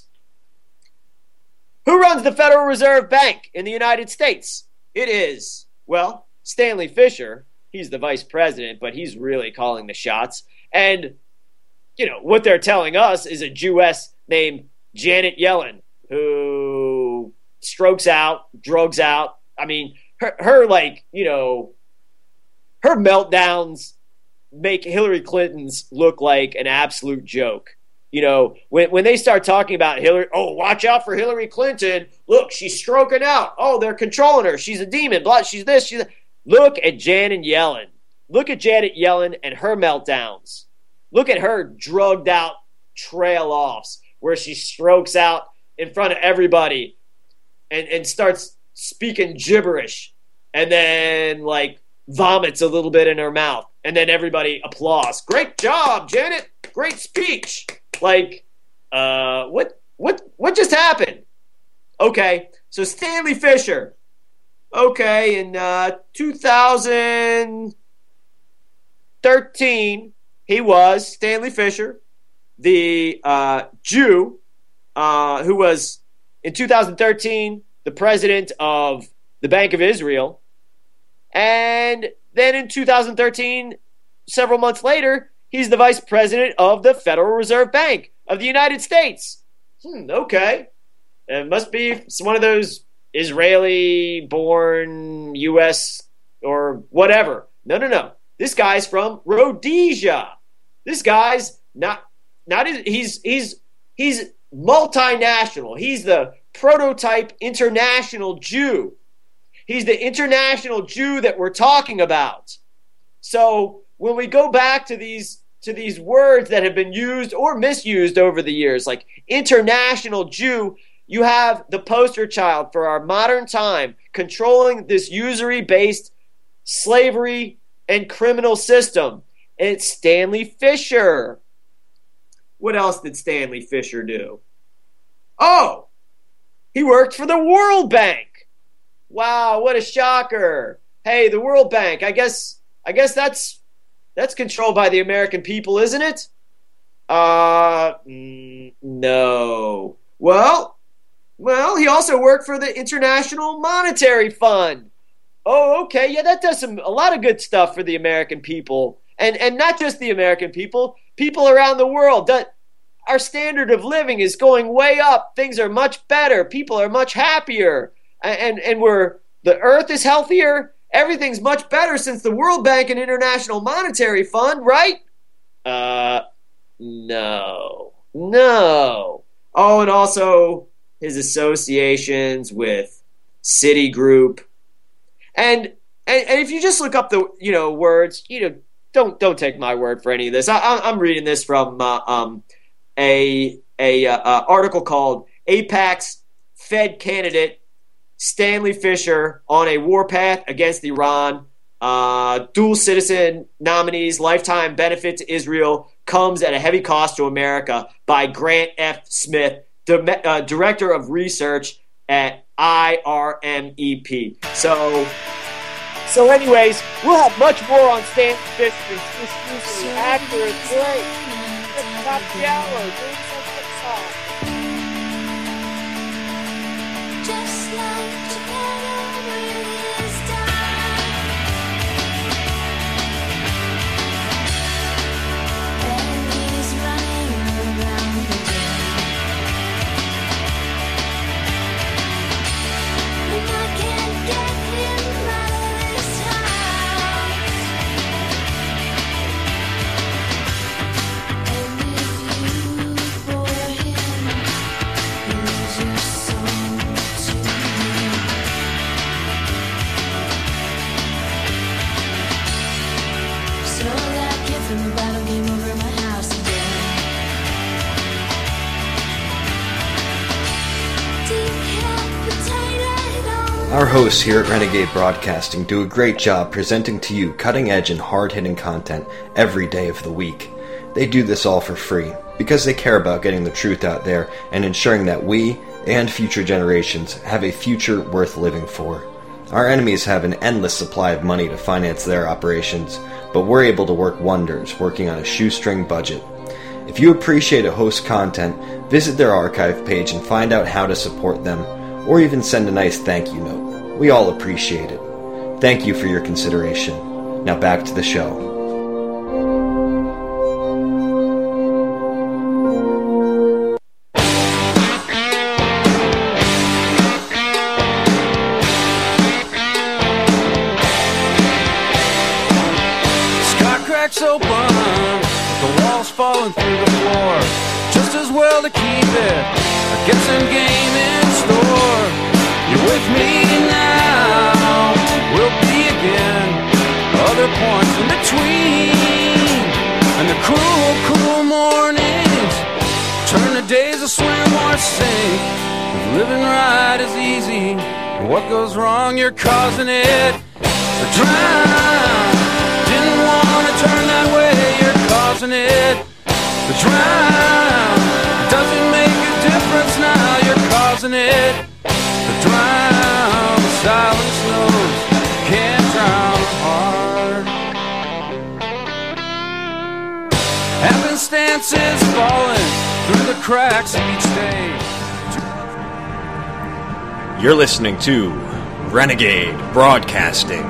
Who runs the Federal Reserve Bank in the United States? It is, well, Stanley Fischer. He's the vice president, but he's really calling the shots. And, you know, what they're telling us is a Jewess named Janet Yellen, who strokes out, drugs out. I mean, her, her like, you know, her meltdowns make Hillary Clinton's look like an absolute joke. You know, when when they start talking about Hillary, oh, watch out for Hillary Clinton. Look, she's stroking out. Oh, they're controlling her. She's a demon. Blah, she's this, she's that. Look at Janet Yellen. Look at Janet Yellen and her meltdowns. Look at her drugged out trail offs where she strokes out in front of everybody and, and starts speaking gibberish and then, like, vomits a little bit in her mouth. And then everybody applauds. Great job, Janet. Great speech. Like, uh, what, what, what just happened? Okay, so Stanley Fischer. Okay, in uh, two thousand thirteen, he was Stanley Fischer, the uh, Jew uh, who was, in two thousand thirteen, the president of the Bank of Israel. And then in two thousand thirteen, several months later, he's the vice president of the Federal Reserve Bank of the United States. Hmm, okay. It must be one of those Israeli-born U S or whatever. No, no, no. This guy's from Rhodesia. This guy's not not he's he's he's multinational. He's the prototype international Jew. He's the international Jew that we're talking about. So when we go back to these to these words that have been used or misused over the years, like international Jew, you have the poster child for our modern time controlling this usury-based slavery and criminal system. And it's Stanley Fischer. What else did Stanley Fischer do? Oh, he worked for the World Bank. Wow, what a shocker. Hey, the World Bank, I guess I guess that's that's controlled by the American people, isn't it? Uh, mm, no. Well, well, he also worked for the International Monetary Fund. Oh, okay, yeah, that does some a lot of good stuff for the American people. And and not just the American people, people around the world. That our standard of living is going way up. Things are much better. People are much happier. And, and, and we're, the earth is healthier. Everything's much better since the World Bank and International Monetary Fund, right? Uh, no. No. Oh, and also his associations with Citigroup. And, and and if you just look up the, you know, words, you know, don't don't take my word for any of this. I, I'm reading this from uh, um a a uh, uh, article called AIPAC's Fed Candidate Stanley Fischer on a Warpath Against Iran. Uh, dual citizen nominees, lifetime benefit to Israel comes at a heavy cost to America by Grant F. Smith, di- uh, Director of Research at I R M E P. So, so anyways, we'll have much more on Stanley Fischer exclusively after it's great. Top of the hour, doing something song. Just like together with his time, and he's running around again, and I can't get him out of this house. And if you bore him, lose your soul to me. So that kid from the battle came over my house again. Decapitated on Our hosts here at Renegade Broadcasting do a great job presenting to you cutting-edge and hard-hitting content every day of the week. They do this all for free because they care about getting the truth out there and ensuring that we and future generations have a future worth living for. Our enemies have an endless supply of money to finance their operations, but we're able to work wonders working on a shoestring budget. If you appreciate a host's content, visit their archive page and find out how to support them, or even send a nice thank you note. We all appreciate it. Thank you for your consideration. Now back to the show. Sky cracks open, the walls falling through the floor. Just as well to keep it, a guessing game in store. You're with me now, we'll be again. Other points in between, and the cruel, cruel mornings turn to days of swim or sink. If living right is easy, and what goes wrong, you're causing it to drown. Didn't want to turn that way, you're causing it to drown. Doesn't make a difference now, you're causing it to drown. Silence knows, can't drown a heart. circumstances falling through the cracks each day. You're listening to Renegade Broadcasting.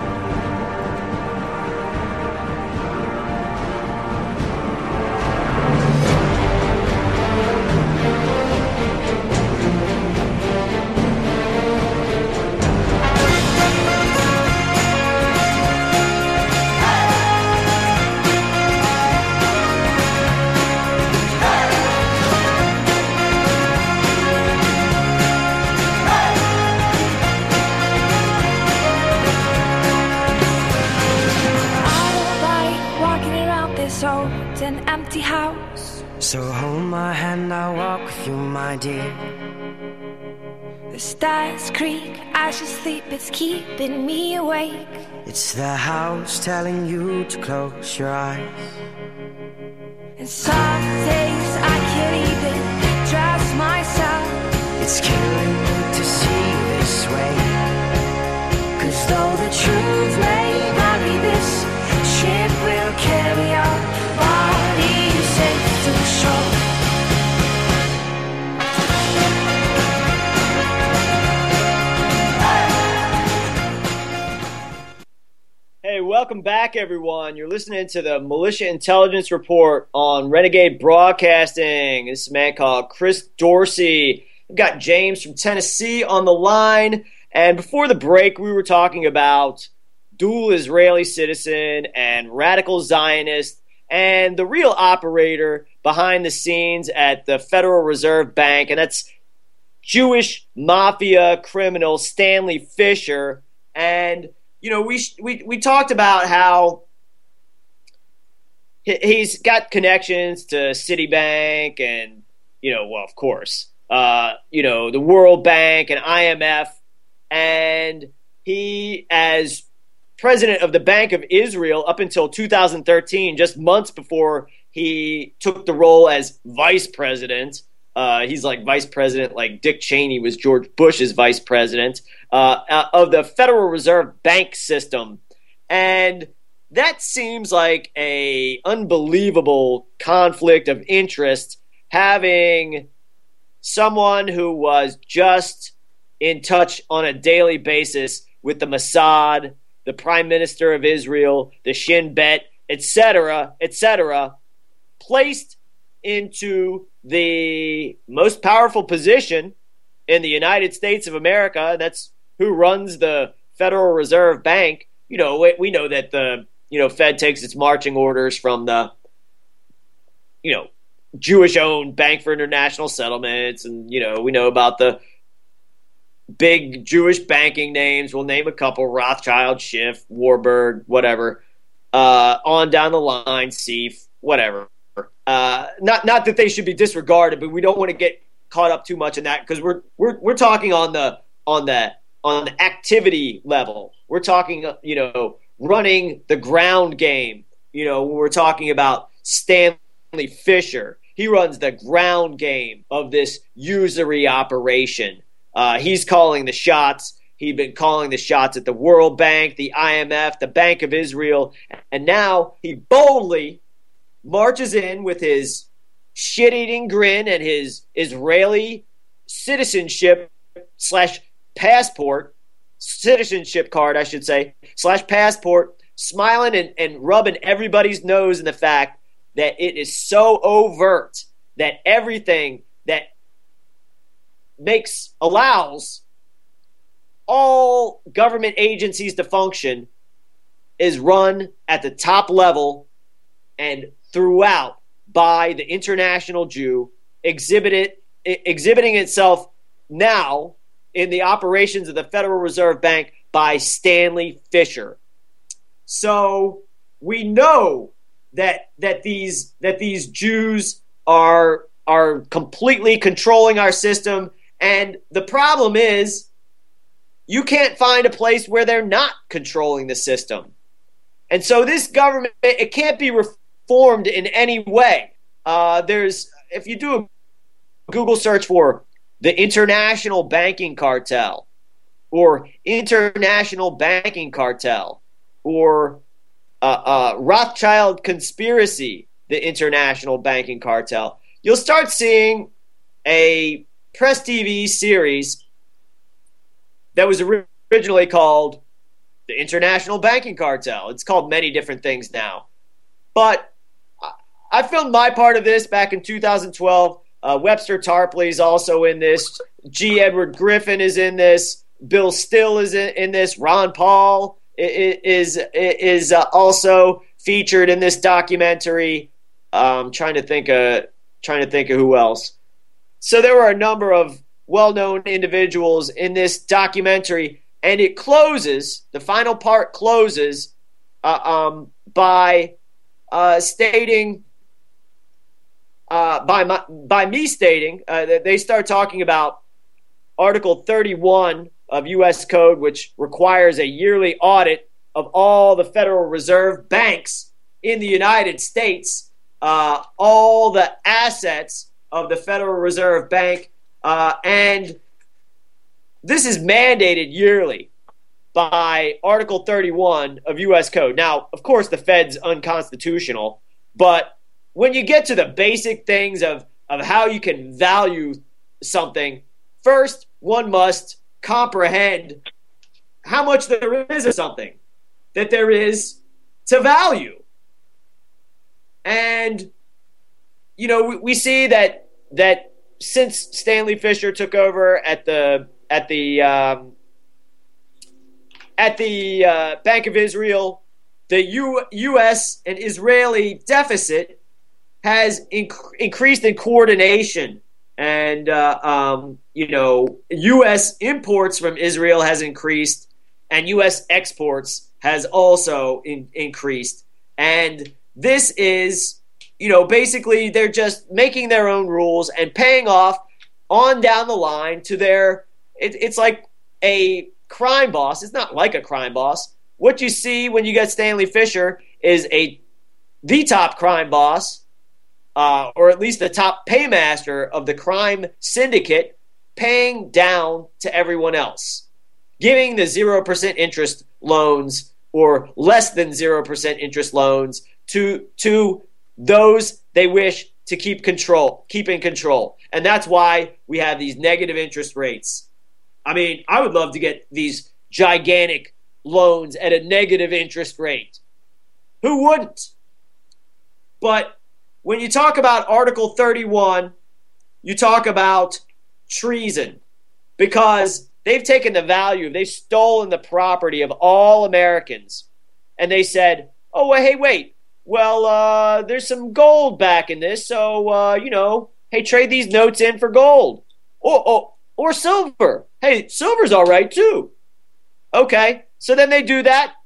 So hold my hand, I'll walk with you, my dear. The stars creak as you sleep, it's keeping me awake. It's the house telling you to close your eyes. And some days I can't even trust myself. It's killing me to see this way. Cause though the truth may vary, this ship will carry our bodies safe to the shore. Hey, welcome back, everyone. You're listening to the Militia Intelligence Report on Renegade Broadcasting. This is a man called Chris Dorsey. We've got James from Tennessee on the line. And before the break, we were talking about dual Israeli citizen and radical Zionist and the real operator behind the scenes at the Federal Reserve Bank, and that's Jewish mafia criminal Stanley Fischer. And you know, we we we talked about how he's got connections to Citibank and, you know, well, of course, uh, you know, the World Bank and I M F, and he, as president of the Bank of Israel up until two thousand thirteen, just months before he took the role as vice president. Uh, he's like vice president, like Dick Cheney was George Bush's vice president uh, uh, of the Federal Reserve Bank system. And that seems like a unbelievable conflict of interest, having someone who was just in touch on a daily basis with the Mossad, the Prime Minister of Israel, the Shin Bet, et cetera, et cetera, placed into the most powerful position in the United States of America. That's who runs the Federal Reserve Bank. You know, we, we know that the, you know, Fed takes its marching orders from the, you know, Jewish-owned Bank for International Settlements. And, you know, we know about the big Jewish banking names. We'll name a couple: Rothschild, Schiff, Warburg, whatever. Uh, on down the line, Seif, whatever. Uh, not not that they should be disregarded, but we don't want to get caught up too much in that, because we're we're we're talking on the on the on the activity level. We're talking, you know, running the ground game. You know, when we're talking about Stanley Fischer, he runs the ground game of this usury operation. Uh, he's calling the shots. He'd been calling the shots at the World Bank, the I M F, the Bank of Israel, and now he boldly marches in with his shit-eating grin and his Israeli citizenship slash passport, citizenship card, I should say, slash passport, smiling and, and rubbing everybody's nose in the fact that it is so overt that everything that makes, allows all government agencies to function is run at the top level and throughout by the international Jew, exhibited, exhibiting itself now in the operations of the Federal Reserve Bank by Stanley Fischer. So we know that that these that these Jews are are completely controlling our system, and the problem is you can't find a place where they're not controlling the system. And so this government, it can't be reformed formed in any way. Uh, there's, if you do a Google search for the International Banking Cartel or International Banking Cartel or uh, uh, Rothschild Conspiracy, the international banking cartel. You'll start seeing a Press T V series that was originally called the International Banking Cartel. It's called many different things now. But I filmed my part of this back in two thousand twelve. Uh, Webster Tarpley is also in this. G. Edward Griffin is in this. Bill Still is in, in this. Ron Paul is, is, is uh, also featured in this documentary. Um, trying to think of trying to think of who else. So there were a number of well-known individuals in this documentary, and it closes. The final part closes uh, um, by uh, stating, uh, by my, by me stating uh, that they start talking about Article thirty-one of U S Code, which requires a yearly audit of all the Federal Reserve banks in the United States. Uh, all the assets of the Federal Reserve Bank, uh, and this is mandated yearly by Article thirty-one of U S Code. Now, of course, the Fed's unconstitutional, but when you get to the basic things of, of how you can value something, first, one must comprehend how much there is of something that there is to value. And, you know, we, we see that that since Stanley Fischer took over at the at the um, at the uh, Bank of Israel, the U, U.S. and Israeli deficit has inc- increased in coordination, and uh, um, you know, U S imports from Israel has increased, and U S exports has also in- increased, and this is, you know, basically they're just making their own rules and paying off on down the line to their, it, it's like a crime boss. It's not like a crime boss. What you see when you get Stanley Fischer is a the top crime boss, uh, or at least the top paymaster of the crime syndicate, paying down to everyone else, giving the zero percent interest loans or less than zero percent interest loans to to those they wish to keep control, keep in control. And that's why we have these negative interest rates. I mean, I would love to get these gigantic loans at a negative interest rate. Who wouldn't? But when you talk about Article thirty-one, you talk about treason, because they've taken the value, they've stolen the property of all Americans, and they said, oh, well, hey, wait, well, uh, there's some gold back in this, so, uh, you know, hey, trade these notes in for gold. Or, or, or silver. Hey, silver's all right, too. Okay, so then they do that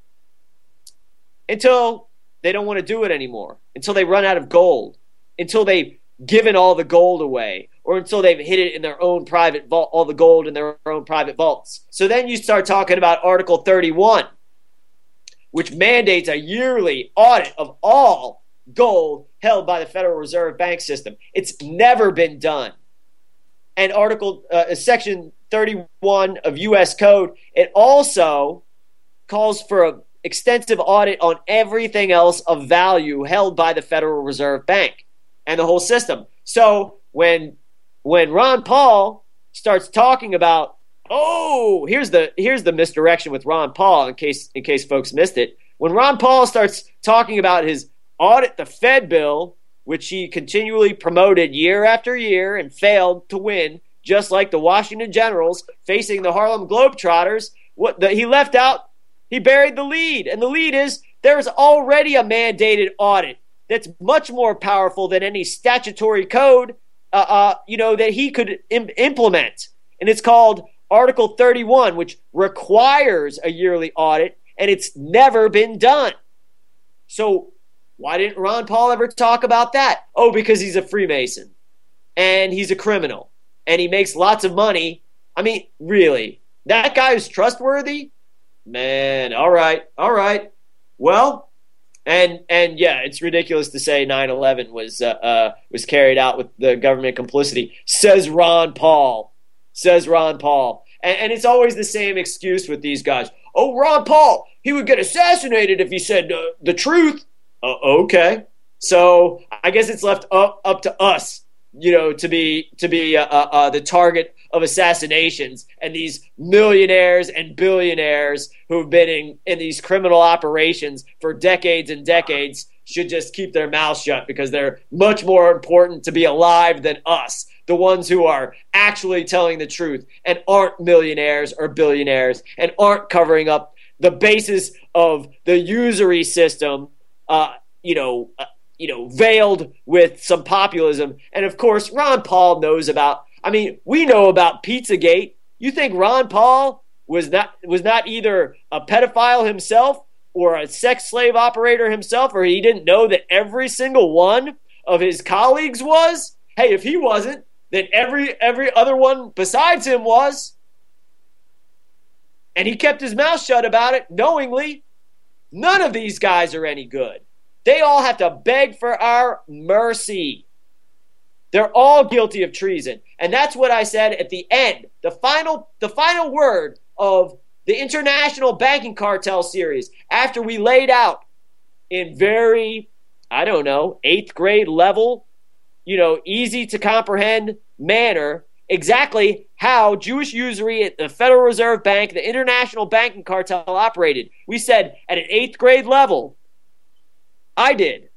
until they don't want to do it anymore, until they run out of gold, until they've given all the gold away, or until they've hid it in their own private vault, all the gold in their own private vaults. So then you start talking about Article thirty-one, which mandates a yearly audit of all gold held by the Federal Reserve Bank system. It's never been done. And Article uh, Section thirty-one of U S Code, it also calls for an extensive audit on everything else of value held by the Federal Reserve Bank and the whole system. So when when Ron Paul starts talking about, oh, here's the here's the misdirection with Ron Paul, in case in case folks missed it. When Ron Paul starts talking about his audit the Fed bill, which he continually promoted year after year and failed to win, just like the Washington Generals facing the Harlem Globetrotters, what the, he left out, he buried the lead. And the lead is there's already a mandated audit that's much more powerful than any statutory code, uh, uh, you know, that he could im- implement. And it's called Article thirty-one, which requires a yearly audit, and it's never been done. So why didn't Ron Paul ever talk about that? Oh, because he's a Freemason, and he's a criminal, and he makes lots of money. I mean, really, that guy is trustworthy? Man, all right, all right. Well, and and yeah, it's ridiculous to say nine eleven was uh, uh, was carried out with the government complicity, says Ron Paul. Says Ron Paul. And, and it's always the same excuse with these guys. Oh, Ron Paul, he would get assassinated if he said uh, the truth. Uh, okay. So I guess it's left up, up to us, you know, to be to be uh, uh, the target of assassinations, and these millionaires and billionaires who've been in, in these criminal operations for decades and decades should just keep their mouths shut, because they're much more important to be alive than us, the ones who are actually telling the truth and aren't millionaires or billionaires and aren't covering up the basis of the usury system, uh, you know, uh, you know, veiled with some populism. And of course, Ron Paul knows about, I mean, we know about Pizzagate. You think Ron Paul was not was not either a pedophile himself or a sex slave operator himself, or he didn't know that every single one of his colleagues was? Hey, if he wasn't, then every every other one besides him was. And he kept his mouth shut about it knowingly. None of these guys are any good. They all have to beg for our mercy. They're all guilty of treason. And that's what I said at the end. The final, the final word of the International Banking Cartel series, after we laid out in very, I don't know, eighth grade level, you know, easy to comprehend manner, exactly how Jewish usury at the Federal Reserve Bank, the International Banking Cartel, operated. We said at an eighth grade level, I did.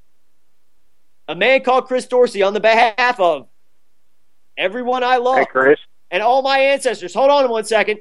A man called Chris Dorsey, on the behalf of everyone I love, hey, Chris, and all my ancestors. Hold on one second.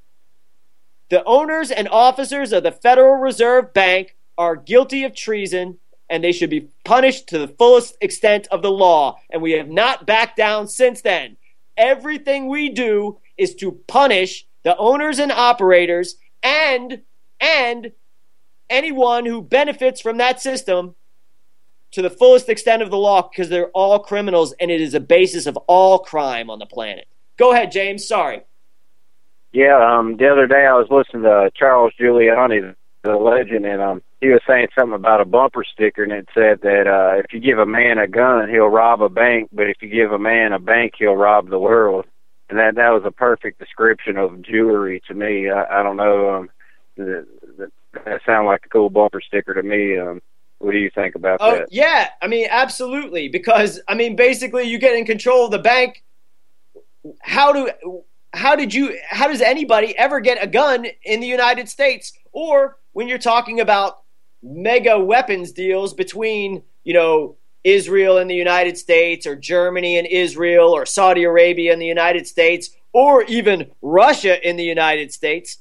The owners and officers of the Federal Reserve Bank are guilty of treason, and they should be punished to the fullest extent of the law. And we have not backed down since then. Everything we do is to punish the owners and operators and and anyone who benefits from that system to the fullest extent of the law, because they're all criminals, and it is a basis of all crime on the planet. Go ahead, James. Sorry. Yeah, um, the other day I was listening to Charles Giuliani, the legend, and um, he was saying something about a bumper sticker, and it said that uh, if you give a man a gun, he'll rob a bank, but if you give a man a bank, he'll rob the world. And that that was a perfect description of Jewelry to me. I, I don't know. Um, the, the, that sounded like a cool bumper sticker to me. Um, what do you think about oh, that? Yeah, I mean, absolutely. Because, I mean, basically you get in control of the bank. How do... How did you? How does anybody ever get a gun in the United States? Or when you're talking about mega weapons deals between, you know, Israel and the United States, or Germany and Israel, or Saudi Arabia and the United States, or even Russia in the United States,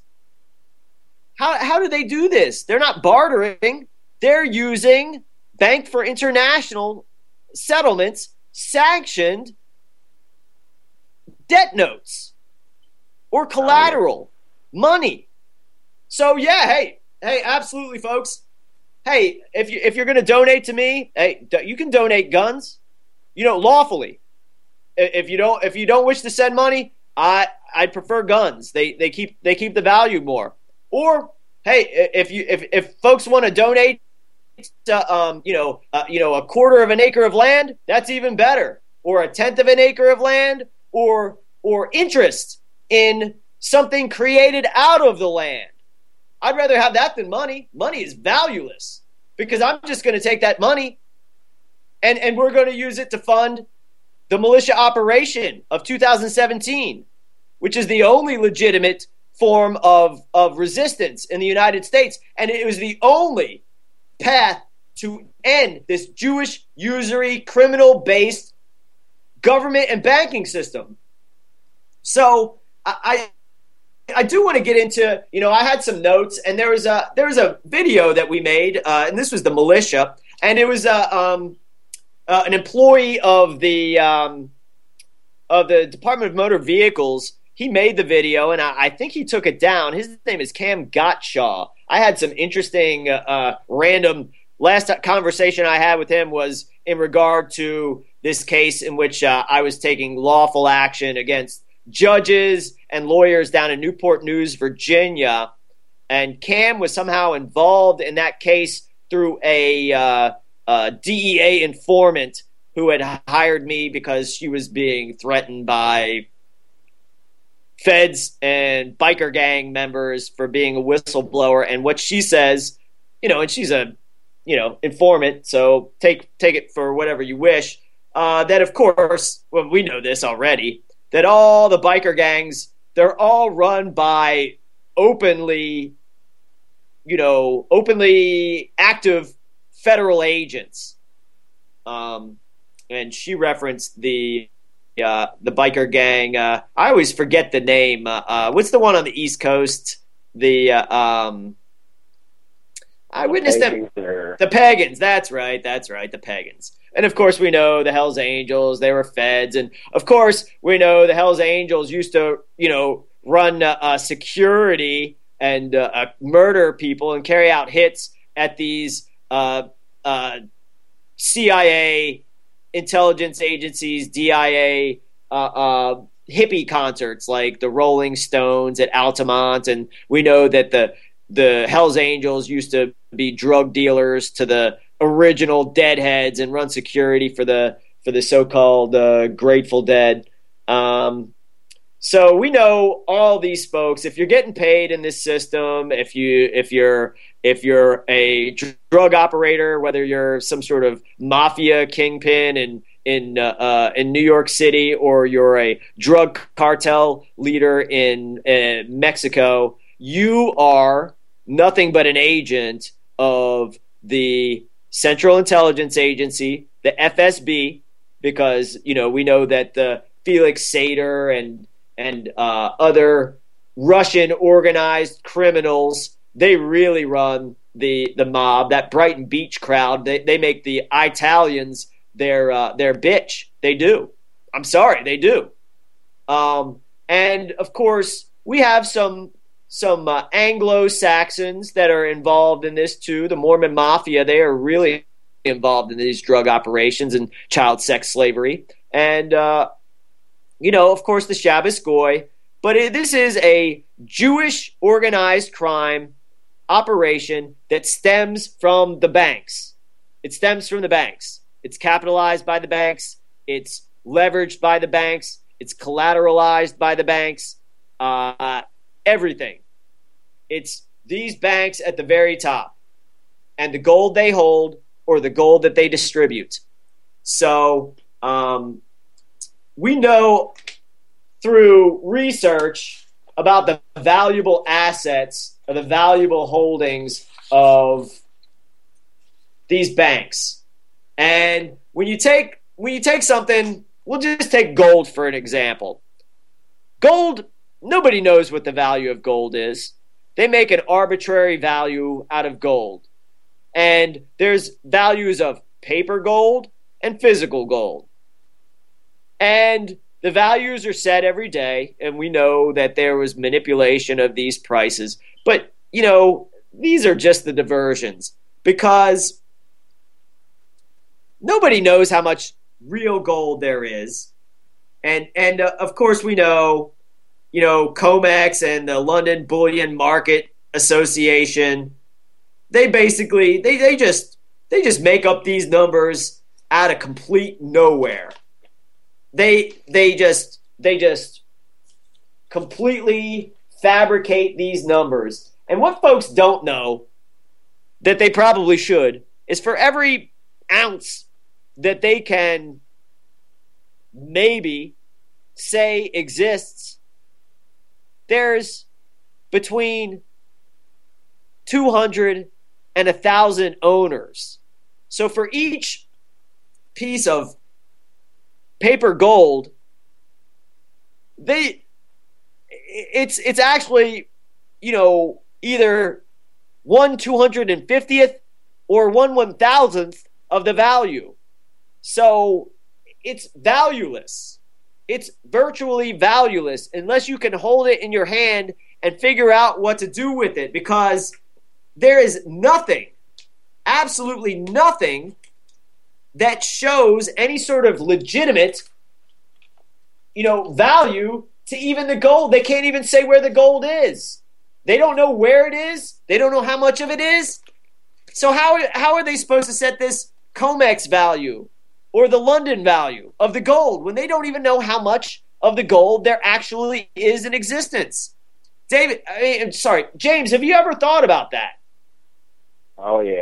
how how do they do this? They're not bartering. They're using Bank for International Settlements sanctioned debt notes. Or collateral, oh, yeah. money. So yeah, hey, hey, absolutely, folks. Hey, if you if you're going to donate to me, hey, you can donate guns, you know, lawfully. If you don't if you don't wish to send money, I I prefer guns. They they keep they keep the value more. Or hey, if you if if folks want to donate to um you know uh, you know a quarter of an acre of land, that's even better. Or a tenth of an acre of land, or or interest in something created out of the land. I'd rather have that than money. Money is valueless, because I'm just going to take that money and, and we're going to use it to fund the militia operation of two thousand seventeen, which is the only legitimate form of, of resistance in the United States. And it was the only path to end this Jewish usury, criminal-based government and banking system. So I I do want to get into, you know, I had some notes, and there was a there was a video that we made, uh, and this was the militia, and it was a um, uh, an employee of the um, of the Department of Motor Vehicles. He made the video, and I, I think he took it down. His name is Cam Gottshaw. I had some interesting, uh, uh, random. Last conversation I had with him was in regard to this case in which uh, I was taking lawful action against judges and lawyers down in Newport News, Virginia, and Cam was somehow involved in that case through a, uh, a D E A informant who had hired me because she was being threatened by feds and biker gang members for being a whistleblower. And what she says, you know, and she's a you know, informant. So take take it for whatever you wish. Uh, that of course, well, we know this already. That all the biker gangs, they're all run by openly, you know, openly active federal agents. Um, and she referenced the uh, the biker gang. Uh, I always forget the name. Uh, uh, what's the one on the East Coast? The uh, um, I witnessed them. Or... The Pagans. That's right. That's right. The Pagans. And of course, we know the Hells Angels. They were feds, and of course, we know the Hells Angels used to, you know, run uh, uh, security and uh, uh, murder people and carry out hits at these uh, uh, C I A intelligence agencies, D I A uh, uh, hippie concerts like the Rolling Stones at Altamont, and we know that the the Hells Angels used to be drug dealers to the original Deadheads and run security for the for the so-called uh, Grateful Dead. Um, so we know all these folks. If you're getting paid in this system, if you if you're if you're a dr- drug operator, whether you're some sort of mafia kingpin in in uh, uh, in New York City, or you're a drug cartel leader in uh, Mexico, you are nothing but an agent of the Central Intelligence Agency, the F S B, because, you know, we know that the Felix Sater and and uh, other Russian organized criminals, they really run the the mob. That Brighton Beach crowd, they they make the Italians their uh, their bitch. They do. I'm sorry, they do. Um, and of course, we have some. Some uh, Anglo-Saxons that are involved in this too. The Mormon Mafia, they are really involved in these drug operations and child sex slavery. And, uh, you know, of course, the Shabbos Goy. But it, this is a Jewish organized crime operation that stems from the banks. It stems from the banks. It's capitalized by the banks. It's leveraged by the banks. It's collateralized by the banks. Uh, everything. It's these banks at the very top and the gold they hold or the gold that they distribute. So um, we know through research about the valuable assets or the valuable holdings of these banks. And when you take when you take something, we'll just take gold for an example. Gold, nobody knows what the value of gold is. They make an arbitrary value out of gold. And there's values of paper gold and physical gold. And the values are set every day, and we know that there was manipulation of these prices. But, you know, these are just the diversions, because nobody knows how much real gold there is. And, and uh, of course, we know, you know, COMEX and the London Bullion Market Association, they basically, they, they just they just make up these numbers out of complete nowhere. They they just they just completely fabricate these numbers. And what folks don't know, that they probably should, is for every ounce that they can maybe say exists, there's between two hundred and one thousand owners. So for each piece of paper gold, they it's it's actually, you know, either one two hundred fiftieth or one one thousandth of the value. So it's valueless. It's virtually valueless unless you can hold it in your hand and figure out what to do with it, because there is nothing, absolutely nothing, that shows any sort of legitimate, you know, value to even the gold. They can't even say where the gold is. They don't know where it is. They don't know how much of it is. So how how are they supposed to set this COMEX value or the London value of the gold when they don't even know how much of the gold there actually is in existence? David, I mean, sorry, James, have you ever thought about that? Oh, yeah.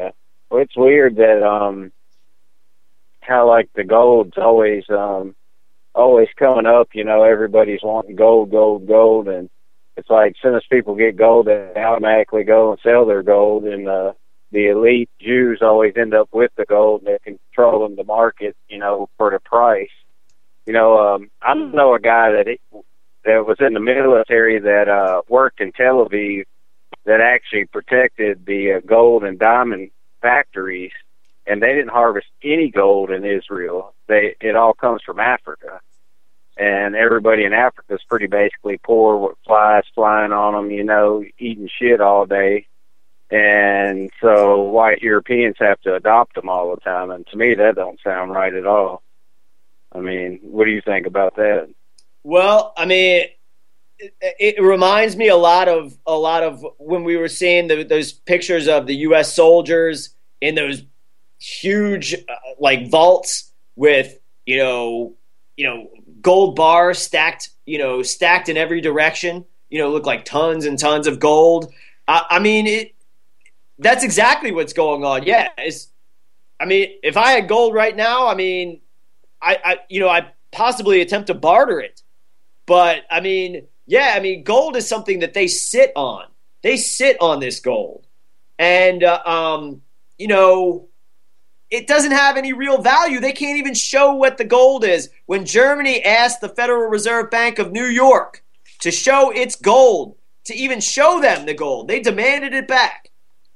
Well, it's weird that um, how like the gold's always um, always coming up. You know, everybody's wanting gold, gold, gold, and it's like as soon as people get gold, they automatically go and sell their gold, and uh, the elite Jews always end up with the gold, and they're controlling the market, you know, for the price. You know, um, I know a guy that it, that was in the military that uh, worked in Tel Aviv that actually protected the uh, gold and diamond factories, and they didn't harvest any gold in Israel. They it all comes from Africa, and everybody in Africa is pretty basically poor with flies flying on them, you know, eating shit all day. And so white Europeans have to adopt them all the time, and to me that don't sound right at all. I mean, what do you think about that? Well, I mean, it, it reminds me a lot of a lot of when we were seeing the, those pictures of the U S soldiers in those huge uh, like vaults with you know you know gold bars stacked you know stacked in every direction. You know, look like tons and tons of gold. I, I mean, it. That's exactly what's going on. Yeah, it's, I mean, if I had gold right now, I mean, I, I you know I possibly attempt to barter it. But, I mean, yeah, I mean, gold is something that they sit on. They sit on this gold. And, uh, um, you know, it doesn't have any real value. They can't even show what the gold is. When Germany asked the Federal Reserve Bank of New York to show its gold, to even show them the gold, they demanded it back.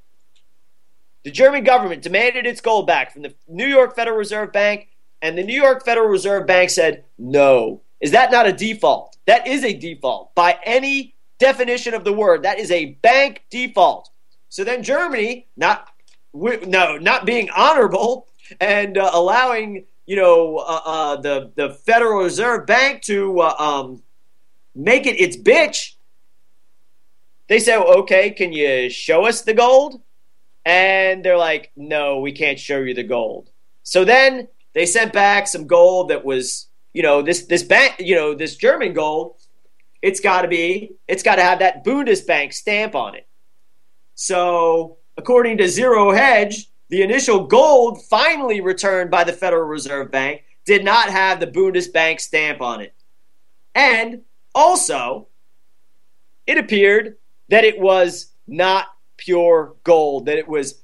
The German government demanded its gold back from the New York Federal Reserve Bank, and the New York Federal Reserve Bank said no. Is that not a default? That is a default. By any definition of the word, that is a bank default. So then Germany, not no, not being honorable and uh, allowing you know uh, uh, the the Federal Reserve Bank to uh, um, make it its bitch, they say, okay, can you show us the gold? And they're like, no, we can't show you the gold. So then they sent back some gold that was, you know, this this bank, you know, this German gold. It's got to be, it's got to have that Bundesbank stamp on it. So according to Zero Hedge, the initial gold finally returned by the Federal Reserve Bank did not have the Bundesbank stamp on it. And also, it appeared that it was not pure gold, that it was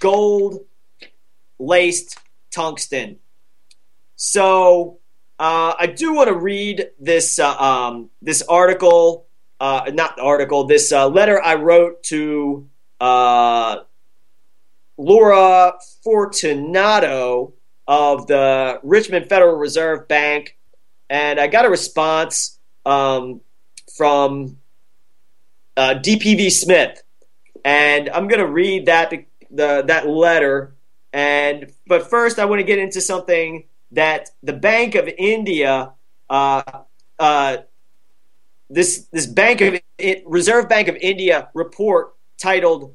gold-laced tungsten. So uh, I do want to read this uh, um, this article, uh, not article, this uh, letter I wrote to uh, Laura Fortunato of the Richmond Federal Reserve Bank, and I got a response um, from uh, D P V Smith. And I'm going to read that the that letter. And but first, I want to get into something that the Bank of India, uh, uh, this this Bank of Reserve Bank of India report titled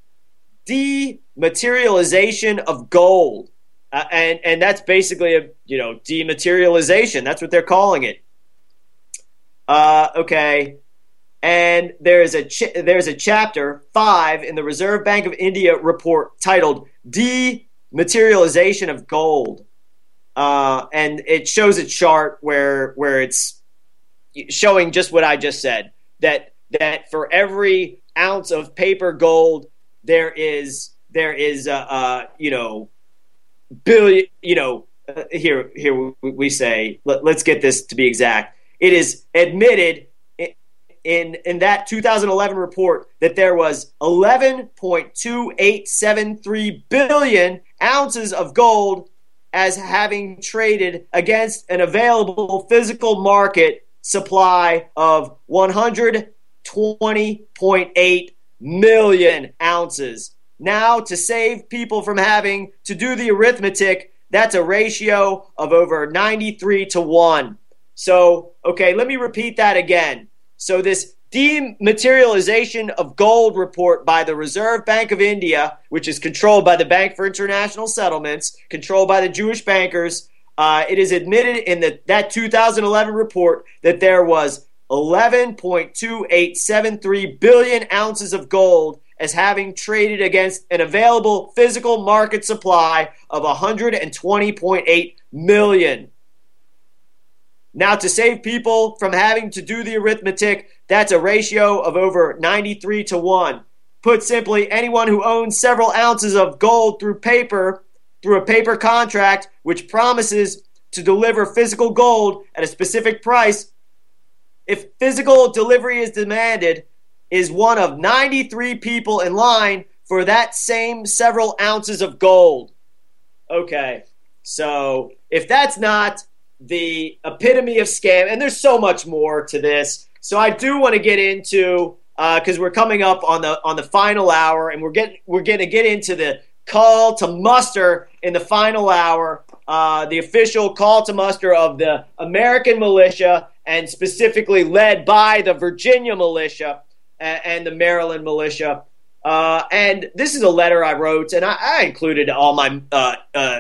"Dematerialization of Gold," uh, and and that's basically a you know dematerialization. That's what they're calling it. Uh, okay. And there is a ch- there's a chapter five in the Reserve Bank of India report titled "Dematerialization of Gold," uh, and it shows a chart where where it's showing just what I just said, that that for every ounce of paper gold there is there is uh, uh you know billion you know uh, here here we say let, let's get this to be exact. It is admitted in in that two thousand eleven report that there was eleven point two eight seven three billion ounces of gold as having traded against an available physical market supply of one hundred twenty point eight million ounces. Now, to save people from having to do the arithmetic, that's a ratio of over ninety-three to one. So, okay, let me repeat that again. So this dematerialization of gold report by the Reserve Bank of India, which is controlled by the Bank for International Settlements, controlled by the Jewish bankers, uh, it is admitted in the, that two thousand eleven report that there was eleven point two eight seven three billion ounces of gold as having traded against an available physical market supply of one hundred twenty point eight million. Now, to save people from having to do the arithmetic, that's a ratio of over ninety-three to one. Put simply, anyone who owns several ounces of gold through paper, through a paper contract, which promises to deliver physical gold at a specific price, if physical delivery is demanded, is one of ninety-three people in line for that same several ounces of gold. Okay, so if that's not the epitome of scam, and there's so much more to this, so I do want to get into, because uh, we're coming up on the on the final hour, and we're getting we're going to get into the call to muster in the final hour, uh, the official call to muster of the American militia, and specifically led by the Virginia militia and, and the Maryland militia. Uh, and this is a letter I wrote, and I, I included all my uh, uh,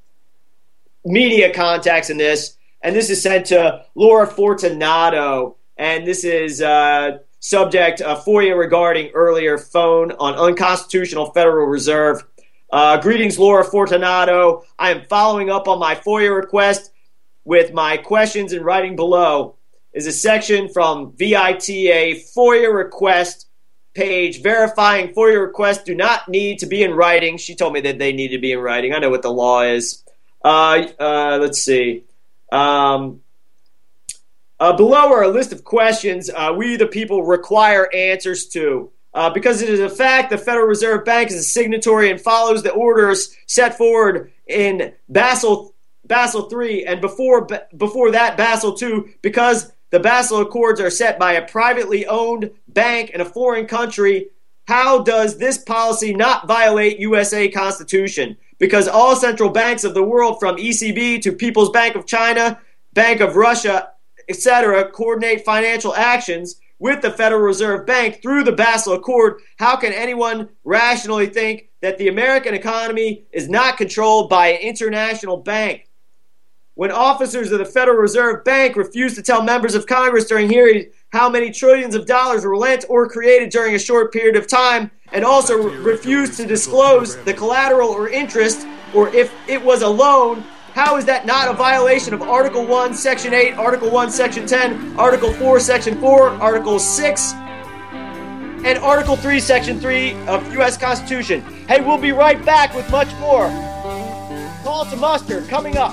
media contacts in this, and this is sent to Laura Fortunato, and this is uh, subject uh, FOIA regarding earlier phone on unconstitutional Federal Reserve. Uh, greetings, Laura Fortunato. I am following up on my FOIA request with my questions in writing below. Is a section from V I T A FOIA request page verifying FOIA requests do not need to be in writing. She told me that they need to be in writing. I know what the law is. Uh, uh, let's see. Um, uh, below are a list of questions uh, we, the people, require answers to. Uh, because it is a fact the Federal Reserve Bank is a signatory and follows the orders set forward in Basel Basel three, and before before that Basel two, because the Basel Accords are set by a privately owned bank in a foreign country. How does this policy not violate U S A Constitution? Because all central banks of the world, from E C B to People's Bank of China, Bank of Russia, et cetera, coordinate financial actions with the Federal Reserve Bank through the Basel Accord. How can anyone rationally think that the American economy is not controlled by an international bank? When officers of the Federal Reserve Bank refuse to tell members of Congress during hearings how many trillions of dollars were lent or created during a short period of time, and also re- refuse to disclose the collateral or interest, or if it was a loan, how is that not a violation of Article one, Section eight, Article one, Section ten, Article four, Section four, Article six, and Article three, Section three of U S Constitution? Hey, we'll be right back with much more. Call to muster coming up.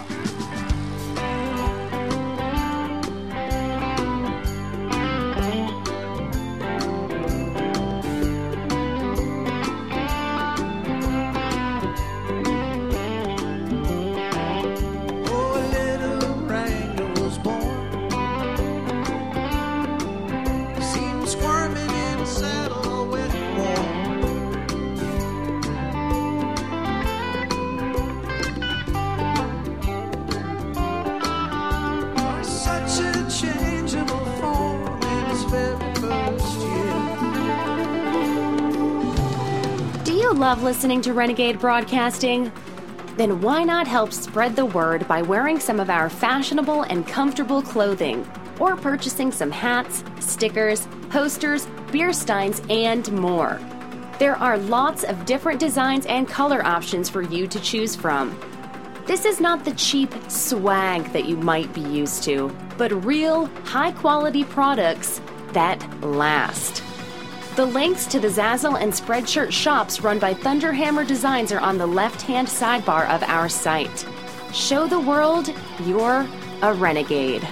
Love listening to Renegade Broadcasting? Then why not help spread the word by wearing some of our fashionable and comfortable clothing, or purchasing some hats, stickers, posters, beer steins, and more. There are lots of different designs and color options for you to choose from. This is not the cheap swag that you might be used to, but real, high-quality products that last. The links to the Zazzle and Spreadshirt shops run by Thunderhammer Designs are on the left-hand sidebar of our site. Show the world you're a renegade.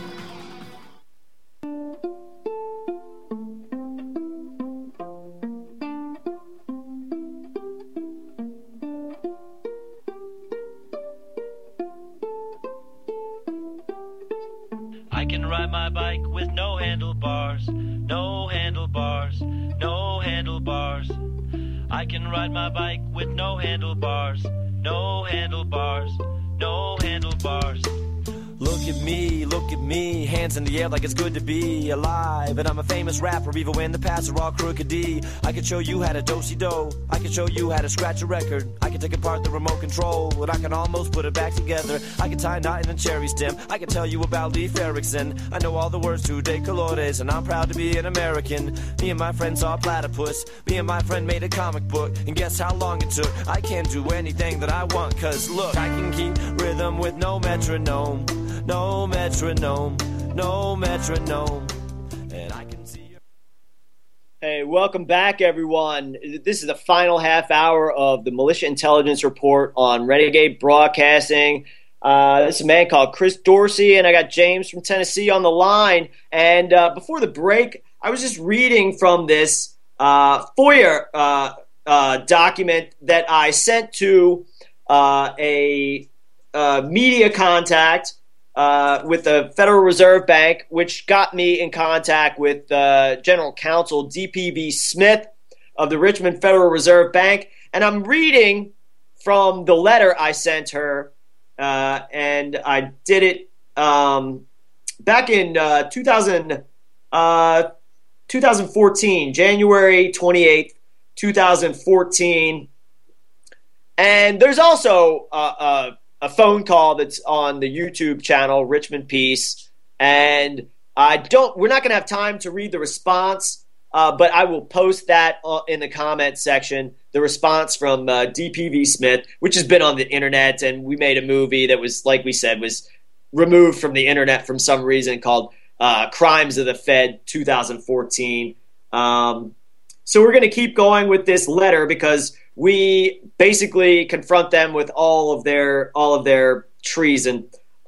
I can ride my bike with no handlebars, no handlebars, no handlebars. I can ride my bike with no handlebars, no handlebars, no handlebars. Look at me, look at me, hands in the air like it's good to be alive. And I'm a famous rapper, even when the paths are all crooked D. I can show you how to do-si-do, I can show you how to scratch a record. I can take apart the remote control, and I can almost put it back together. I can tie a knot in a cherry stem, I can tell you about Leif Erikson. I know all the words to De Colores, and I'm proud to be an American. Me and my friends saw Platypus, me and my friend made a comic book, and guess how long it took? I can't do anything that I want, cause look, I can keep rhythm with no metronome. No metronome, no metronome, and I can see your... Hey, welcome back, everyone. This is the final half hour of the Militia Intelligence Report on Renegade Broadcasting. Uh, this is a man called Chris Dorsey, and I got James from Tennessee on the line. And uh, before the break, I was just reading from this uh, FOIA uh, uh, document that I sent to uh, a uh, media contact Uh, with the Federal Reserve Bank, which got me in contact with uh, General Counsel D P V Smith of the Richmond Federal Reserve Bank. And I'm reading from the letter I sent her, uh, and I did it um, back in uh, two thousand, uh, twenty fourteen, January twenty-eighth, twenty fourteen. And there's also uh, uh, a phone call that's on the YouTube channel, Richmond Peace, and I don't. We're not going to have time to read the response, uh, but I will post that in the comment section. The response from uh, D P V Smith, which has been on the internet, and we made a movie that was, like we said, was removed from the internet for some reason called uh, "Crimes of the Fed" twenty fourteen. Um, so we're going to keep going with this letter because we basically confront them with all of their all of their treason,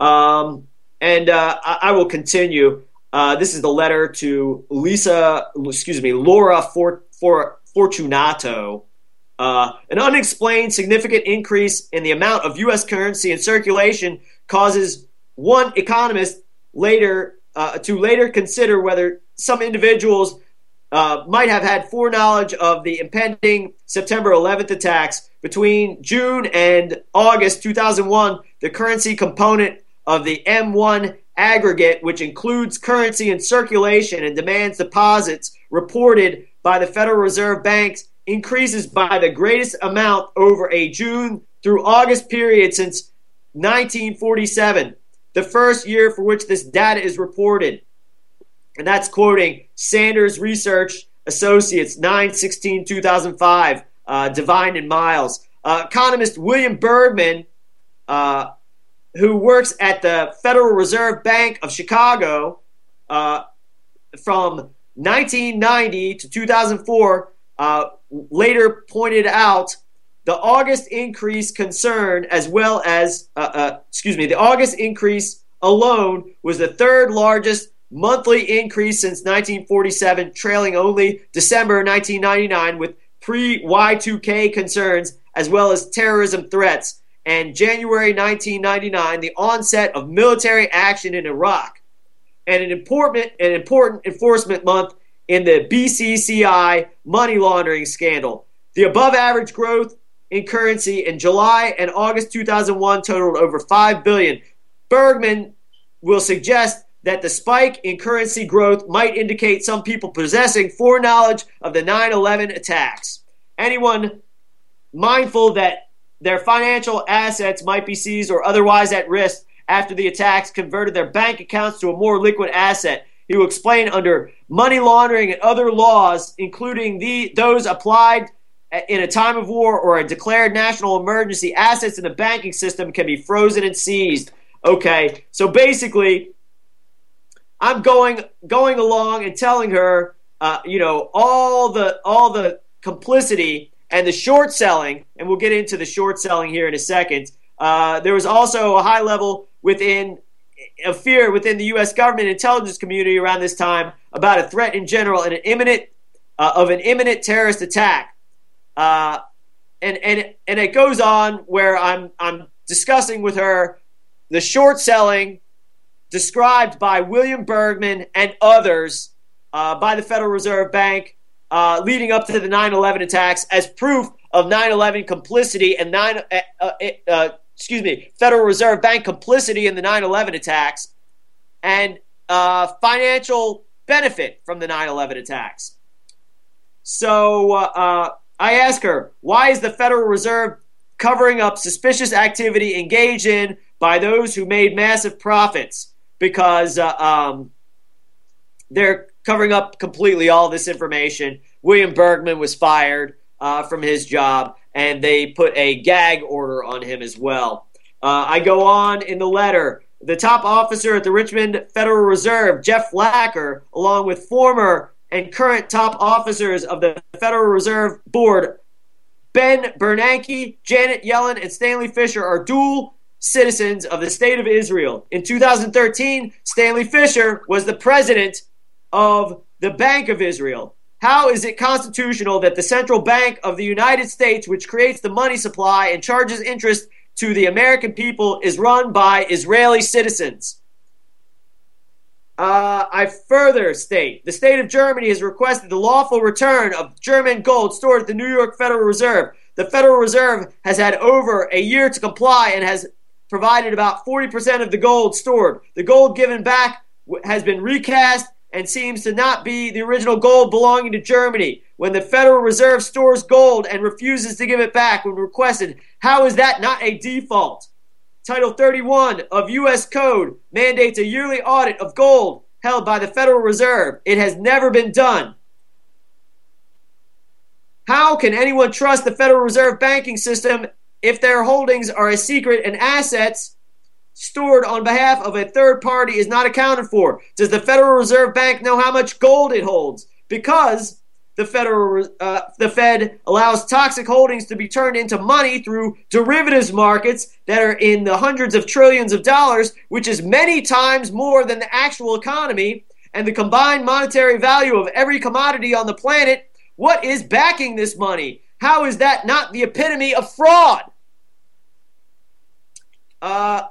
um, and uh, I, I will continue. Uh, this is the letter to Lisa, excuse me, Laura For, For, Fortunato. Uh, an unexplained significant increase in the amount of U S currency in circulation causes one economist later uh, to later consider whether some individuals Uh, might have had foreknowledge of the impending September eleventh attacks. Between June and August two thousand one, the currency component of the M one aggregate, which includes currency in circulation and demands deposits reported by the Federal Reserve Banks, increases by the greatest amount over a June through August period since nineteen forty-seven, the first year for which this data is reported. And that's quoting Sanders Research Associates, nine sixteen two thousand five, uh, Divine and Miles. Uh, economist William Bergman, uh, who works at the Federal Reserve Bank of Chicago uh, from nineteen ninety to two thousand four, uh, later pointed out the August increase concern as well as, uh, uh, excuse me, the August increase alone was the third largest monthly increase since nineteen forty-seven, trailing only December nineteen ninety-nine with pre-Y two K concerns as well as terrorism threats, and January nineteen ninety-nine, the onset of military action in Iraq, and an important, an important enforcement month in the B C C I money laundering scandal. The above-average growth in currency in July and August two thousand one totaled over five billion dollars. Bergman will suggest that the spike in currency growth might indicate some people possessing foreknowledge of the nine eleven attacks. Anyone mindful that their financial assets might be seized or otherwise at risk after the attacks converted their bank accounts to a more liquid asset. He will explain under money laundering and other laws, including the those applied in a time of war or a declared national emergency, assets in the banking system can be frozen and seized. Okay, so basically, I'm going going along and telling her, uh, you know, all the all the complicity and the short selling, and we'll get into the short selling here in a second. Uh, there was also a high level within of fear within the U S government intelligence community around this time about a threat in general and an imminent uh, of an imminent terrorist attack. Uh, and and and it goes on where I'm I'm discussing with her the short selling described by William Bergman and others uh, by the Federal Reserve Bank uh, leading up to the nine eleven attacks as proof of nine eleven complicity and nine uh, uh, uh, excuse me, Federal Reserve Bank complicity in the nine eleven attacks and uh, financial benefit from the nine eleven attacks. So uh, uh, I ask her, why is the Federal Reserve covering up suspicious activity engaged in by those who made massive profits? Because uh, um, they're covering up completely all this information. William Bergman was fired uh, from his job, and they put a gag order on him as well. Uh, I go on in the letter. The top officer at the Richmond Federal Reserve, Jeff Lacker, along with former and current top officers of the Federal Reserve Board, Ben Bernanke, Janet Yellen, and Stanley Fischer, are dual citizens of the State of Israel. In two thousand thirteen, Stanley Fischer was the president of the Bank of Israel. How is it constitutional that the Central Bank of the United States, which creates the money supply and charges interest to the American people, is run by Israeli citizens? Uh, I further state, the state of Germany has requested the lawful return of German gold stored at the New York Federal Reserve. The Federal Reserve has had over a year to comply and has provided about forty percent of the gold stored. The gold given back has been recast and seems to not be the original gold belonging to Germany. When the Federal Reserve stores gold and refuses to give it back when requested, how is that not a default? Title thirty-one of U S Code mandates a yearly audit of gold held by the Federal Reserve. It has never been done. How can anyone trust the Federal Reserve banking system if their holdings are a secret and assets stored on behalf of a third party is not accounted for? Does the Federal Reserve Bank know how much gold it holds? Because the Federal uh, the Fed allows toxic holdings to be turned into money through derivatives markets that are in the hundreds of trillions of dollars, which is many times more than the actual economy and the combined monetary value of every commodity on the planet. What is backing this money? How is that not the epitome of fraud? Uh,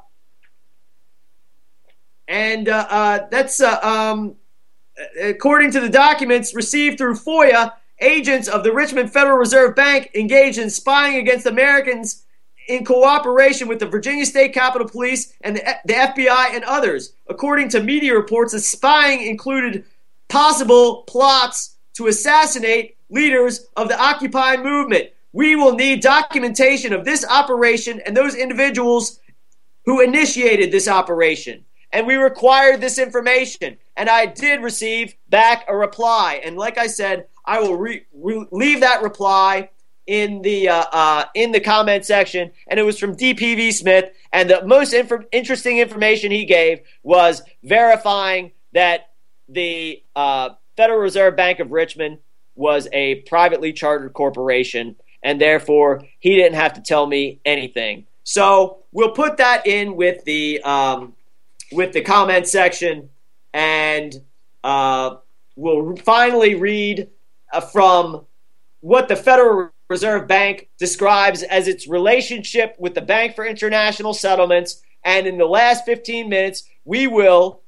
and uh, uh, that's uh, um. According to the documents received through FOIA, agents of the Richmond Federal Reserve Bank engaged in spying against Americans in cooperation with the Virginia State Capitol Police and the, the F B I and others. According to media reports, the spying included possible plots to assassinate leaders of the Occupy movement. We will need documentation of this operation and those individuals who initiated this operation. And we required this information. And I did receive back a reply. And like I said, I will re- re- leave that reply in the uh, uh, in the comment section. And it was from D P V Smith. And the most inf- interesting information he gave was verifying that the uh, Federal Reserve Bank of Richmond was a privately chartered corporation. And therefore, he didn't have to tell me anything. So we'll put that in with the... Um, with the comment section, and uh, we'll finally read uh, from what the Federal Reserve Bank describes as its relationship with the Bank for International Settlements, and in the last fifteen minutes, we will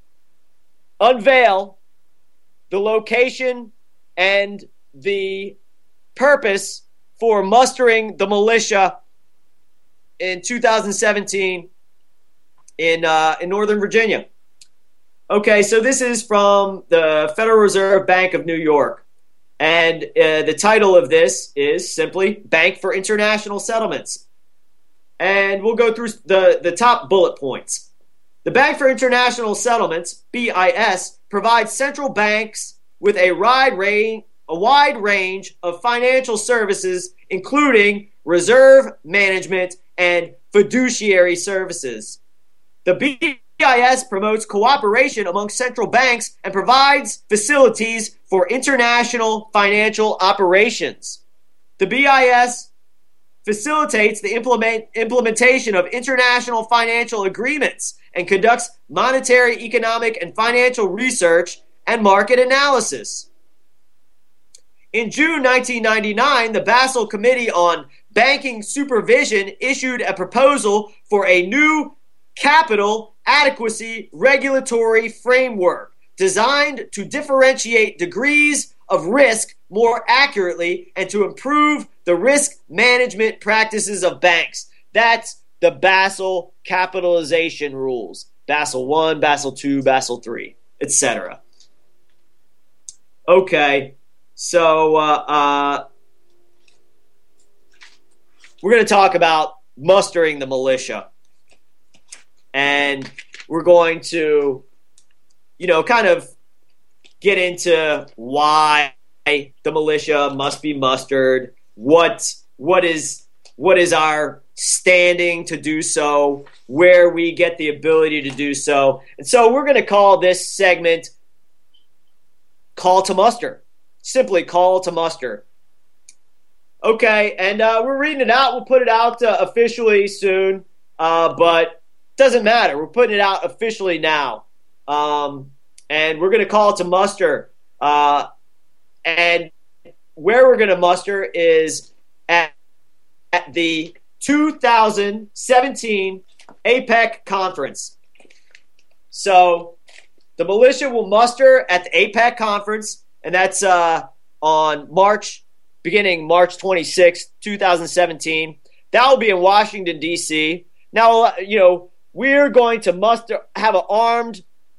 unveil the location and the purpose for mustering the militia in two thousand seventeen in uh, in Northern Virginia. Okay, so this is from the Federal Reserve Bank of New York. And uh, the title of this is simply Bank for International Settlements. And we'll go through the, the top bullet points. The Bank for International Settlements, B I S, provides central banks with a wide range, a wide range of financial services, including reserve management and fiduciary services. The B I S promotes cooperation among central banks and provides facilities for international financial operations. The B I S facilitates the implement, implementation of international financial agreements and conducts monetary, economic, and financial research and market analysis. In June nineteen ninety-nine, the Basel Committee on Banking Supervision issued a proposal for a new capital adequacy regulatory framework designed to differentiate degrees of risk more accurately and to improve the risk management practices of banks. That's the Basel capitalization rules. Basel one, Basel two, Basel three, et cetera. Okay, so uh, uh, we're going to talk about mustering the militia. And we're going to, you know, kind of get into why the militia must be mustered, what what is what is our standing to do so, where we get the ability to do so. And so we're going to call this segment Call to Muster. Simply Call to Muster. Okay, and uh, we're reading it out. We'll put it out uh, officially soon, uh, but doesn't matter. We're putting it out officially now. Um, and we're going to call it to muster. Uh, and where we're going to muster is at, at the two thousand seventeen APEC conference. So the militia will muster at the APEC conference, and that's uh, on March, beginning March twenty-sixth, twenty seventeen. That will be in Washington, D C. Now, you know, we're going to muster, have an armed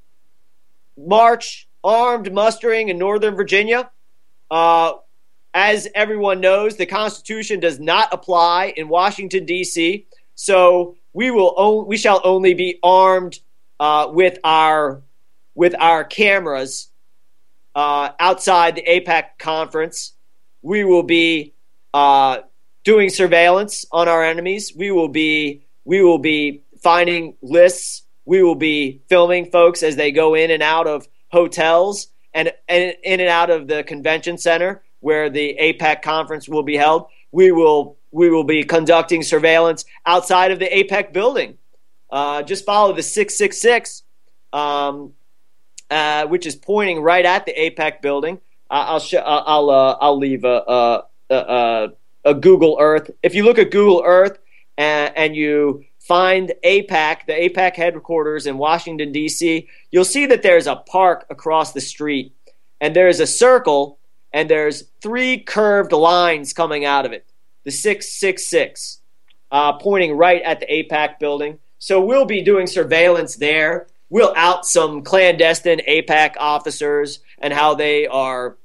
march, armed mustering in Northern Virginia. Uh, as everyone knows, the Constitution does not apply in Washington, D C, so we will on, we shall only be armed uh, with our with our cameras uh, outside the APEC conference. We will be uh, doing surveillance on our enemies. We will be we will be finding lists. We will be filming folks as they go in and out of hotels and, and in and out of the convention center where the APEC conference will be held. We will we will be conducting surveillance outside of the APEC building. Uh, just follow the six six six, um, uh, which is pointing right at the APEC building. Uh, I'll sh- I'll uh, I'll leave a, a, a, a Google Earth. If you look at Google Earth and, and you find APEC, the APEC headquarters in Washington, D C, you'll see that there's a park across the street, and there's a circle, and there's three curved lines coming out of it, the six six six, uh, pointing right at the APEC building. So we'll be doing surveillance there. We'll out some clandestine APEC officers and how they are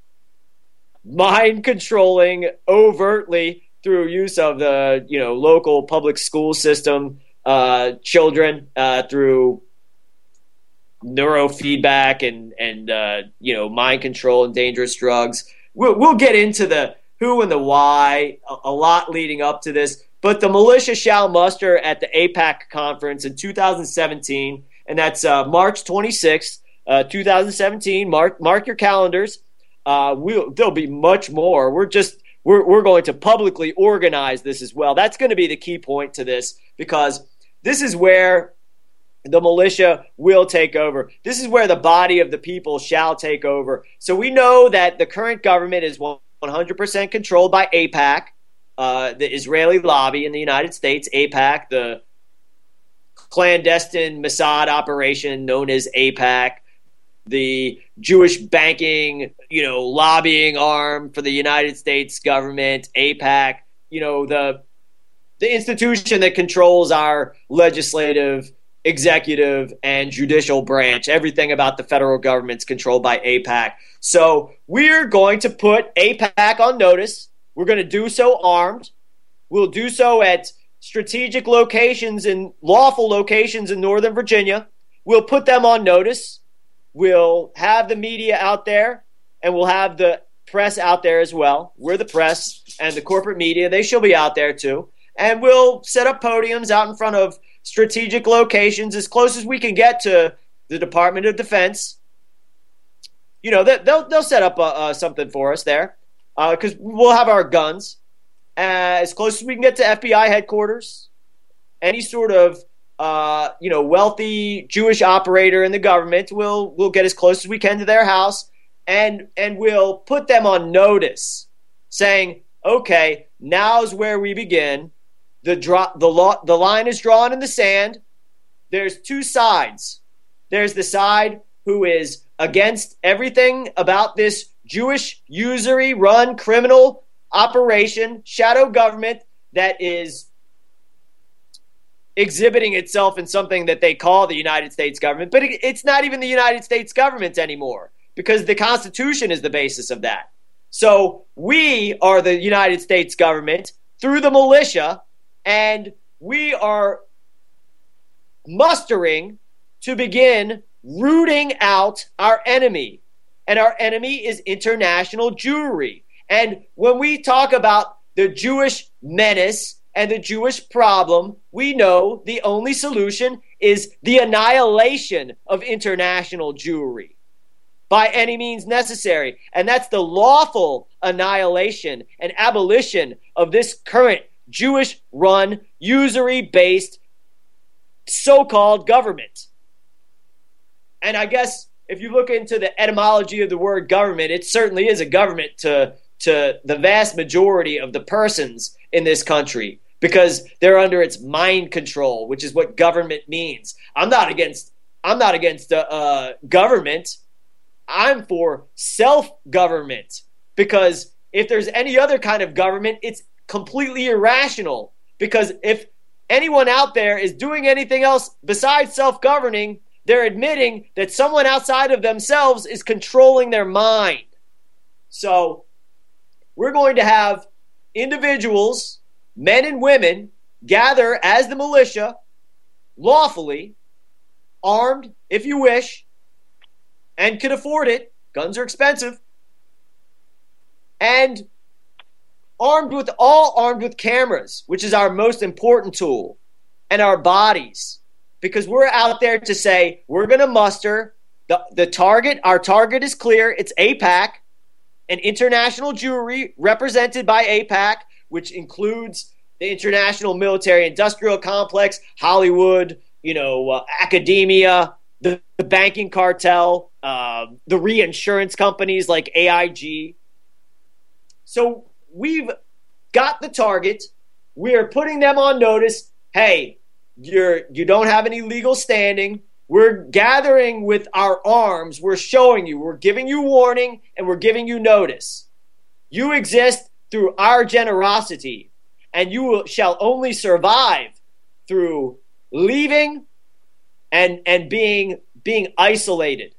mind controlling overtly through use of the, you know, local public school system, uh, children, uh, through neurofeedback and, and, uh, you know, mind control and dangerous drugs. We'll, we'll get into the who and the why a, a lot leading up to this, but the militia shall muster at the APEC conference in two thousand seventeen, and that's uh, March twenty-sixth, uh, two thousand seventeen. Mark, mark your calendars. Uh, we'll, there'll be much more. We're just we're we're going to publicly organize this as well. That's going to be the key point to this, because this is where the militia will take over. This is where the body of the people shall take over. So we know that the current government is one hundred percent controlled by AIPAC, uh, the Israeli lobby in the United States. AIPAC, the clandestine Mossad operation known as AIPAC, the Jewish banking, you know, lobbying arm for the United States government, AIPAC, you know, the the institution that controls our legislative, executive, and judicial branch. Everything about the federal government's controlled by AIPAC. So we're going to put AIPAC on notice. We're going to do so armed. We'll do so at strategic locations and lawful locations in Northern Virginia. We'll put them on notice. We'll have the media out there, and we'll have the press out there as well. We're the press, and the corporate media, they shall be out there too. And we'll set up podiums out in front of strategic locations as close as we can get to the Department of Defense. You know, they'll they'll set up uh, uh, something for us there, because uh, we'll have our guns uh, as close as we can get to F B I headquarters. Any sort of uh, you know wealthy Jewish operator in the government will will get as close as we can to their house, and and we'll put them on notice, saying, okay, now's where we begin. The draw, the law, the line is drawn in the sand. There's two sides. There's the side who is against everything about this Jewish usury-run criminal operation, shadow government that is exhibiting itself in something that they call the United States government, but it, it's not even the United States government anymore because the Constitution is the basis of that. So we are the United States government through the militia, and we are mustering to begin rooting out our enemy. And our enemy is international Jewry. And when we talk about the Jewish menace and the Jewish problem, we know the only solution is the annihilation of international Jewry by any means necessary. And that's the lawful annihilation and abolition of this current Jewish-run, usury-based so-called government. And I guess if you look into the etymology of the word government, it certainly is a government to, to the vast majority of the persons in this country because they're under its mind control, which is what government means. I'm not against I'm not against uh, uh, government. I'm for self-government because if there's any other kind of government, it's completely irrational because if anyone out there is doing anything else besides self-governing, they're admitting that someone outside of themselves is controlling their mind. So we're going to have individuals, men and women, gather as the militia, lawfully, armed, if you wish, and can afford it. Guns are expensive. And armed with, all armed with cameras, which is our most important tool, and our bodies. Because we're out there to say, we're going to muster the, the target. Our target is clear. It's AIPAC, an international Jewry represented by AIPAC, which includes the international military industrial complex, Hollywood, you know, uh, academia, the, the banking cartel, uh, the reinsurance companies like A I G. So we've got the target. We are putting them on notice. Hey, You're, you don't have any legal standing. We're gathering with our arms. We're showing you. We're giving you warning, and we're giving you notice. You exist through our generosity, and you will, shall only survive through leaving and and being being isolated.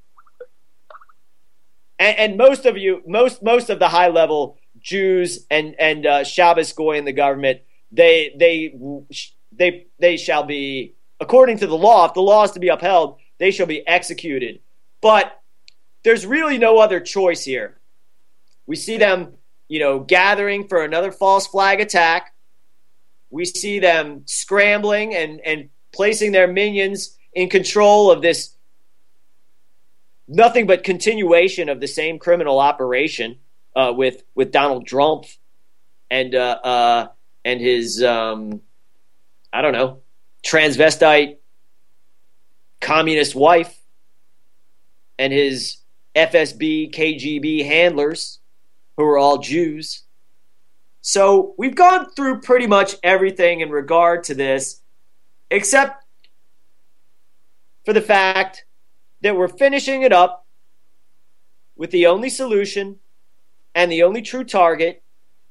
And, and most of you, most most of the high level Jews and and uh, Shabbos Goy in the government, they they. They they shall be, according to the law, if the law is to be upheld, they shall be executed. But there's really no other choice here. We see them, you know, gathering for another false flag attack. We see them scrambling and, and placing their minions in control of this nothing but continuation of the same criminal operation uh, with with Donald Trump and uh, uh, and his. Um, I don't know, transvestite communist wife and his F S B, K G B handlers who are all Jews. So we've gone through pretty much everything in regard to this, except for the fact that we're finishing it up with the only solution and the only true target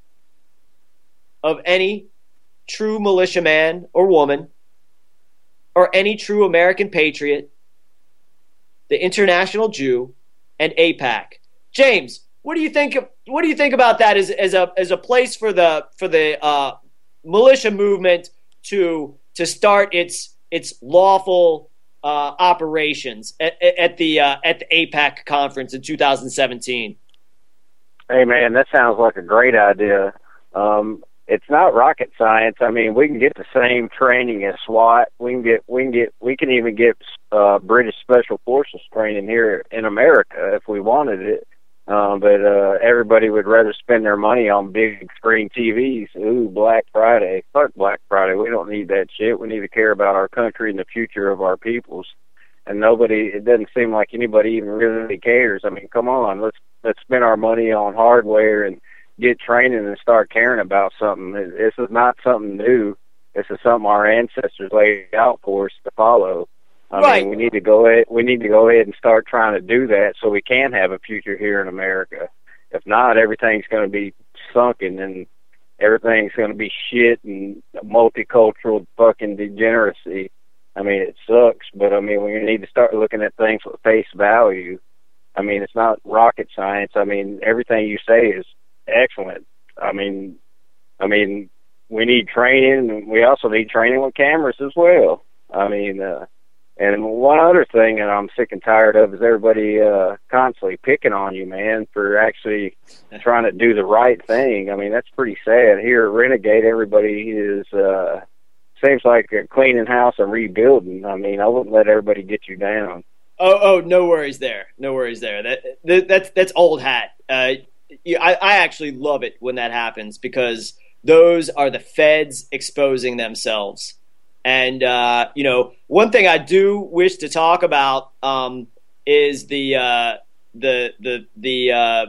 of any true militiaman or woman, or any true American patriot, the international Jew, and AIPAC. James, what do you think? What do you think about that as, as a as a place for the for the uh, militia movement to to start its its lawful uh, operations at, at the uh, at the AIPAC conference in two thousand seventeen? Hey man, that sounds like a great idea. Um, It's not rocket science. I mean, we can get the same training as SWAT. We can get, we can get, we can even get uh, British Special Forces training here in America if we wanted it. Um, but uh, everybody would rather spend their money on big screen T Vs. Ooh, Black Friday. Fuck Black Friday. We don't need that shit. We need to care about our country and the future of our peoples. And nobody, it doesn't seem like anybody even really cares. I mean, come on, let's let's spend our money on hardware and get training and start caring about something. This is not something new. This is something our ancestors laid out for us to follow. I right. mean, we need to go ahead. We need to go ahead and start trying to do that so we can have a future here in America. If not, everything's going to be sunken, and everything's going to be shit and multicultural fucking degeneracy. I mean, it sucks, but I mean, we need to start looking at things with face value. I mean, it's not rocket science. I mean, everything you say is excellent. I mean, I mean, we need training, and we also need training with cameras as well. I mean, uh, and one other thing that I'm sick and tired of is everybody uh, constantly picking on you, man, for actually trying to do the right thing. I mean, that's pretty sad. Here at Renegade, everybody is, uh, seems like cleaning house and rebuilding. I mean, I wouldn't let everybody get you down. Oh, oh, no worries there. No worries there. That, that that's that's old hat. Uh, I, I actually love it when that happens because those are the feds exposing themselves. And, uh, you know, one thing I do wish to talk about um, is the uh, the the the uh,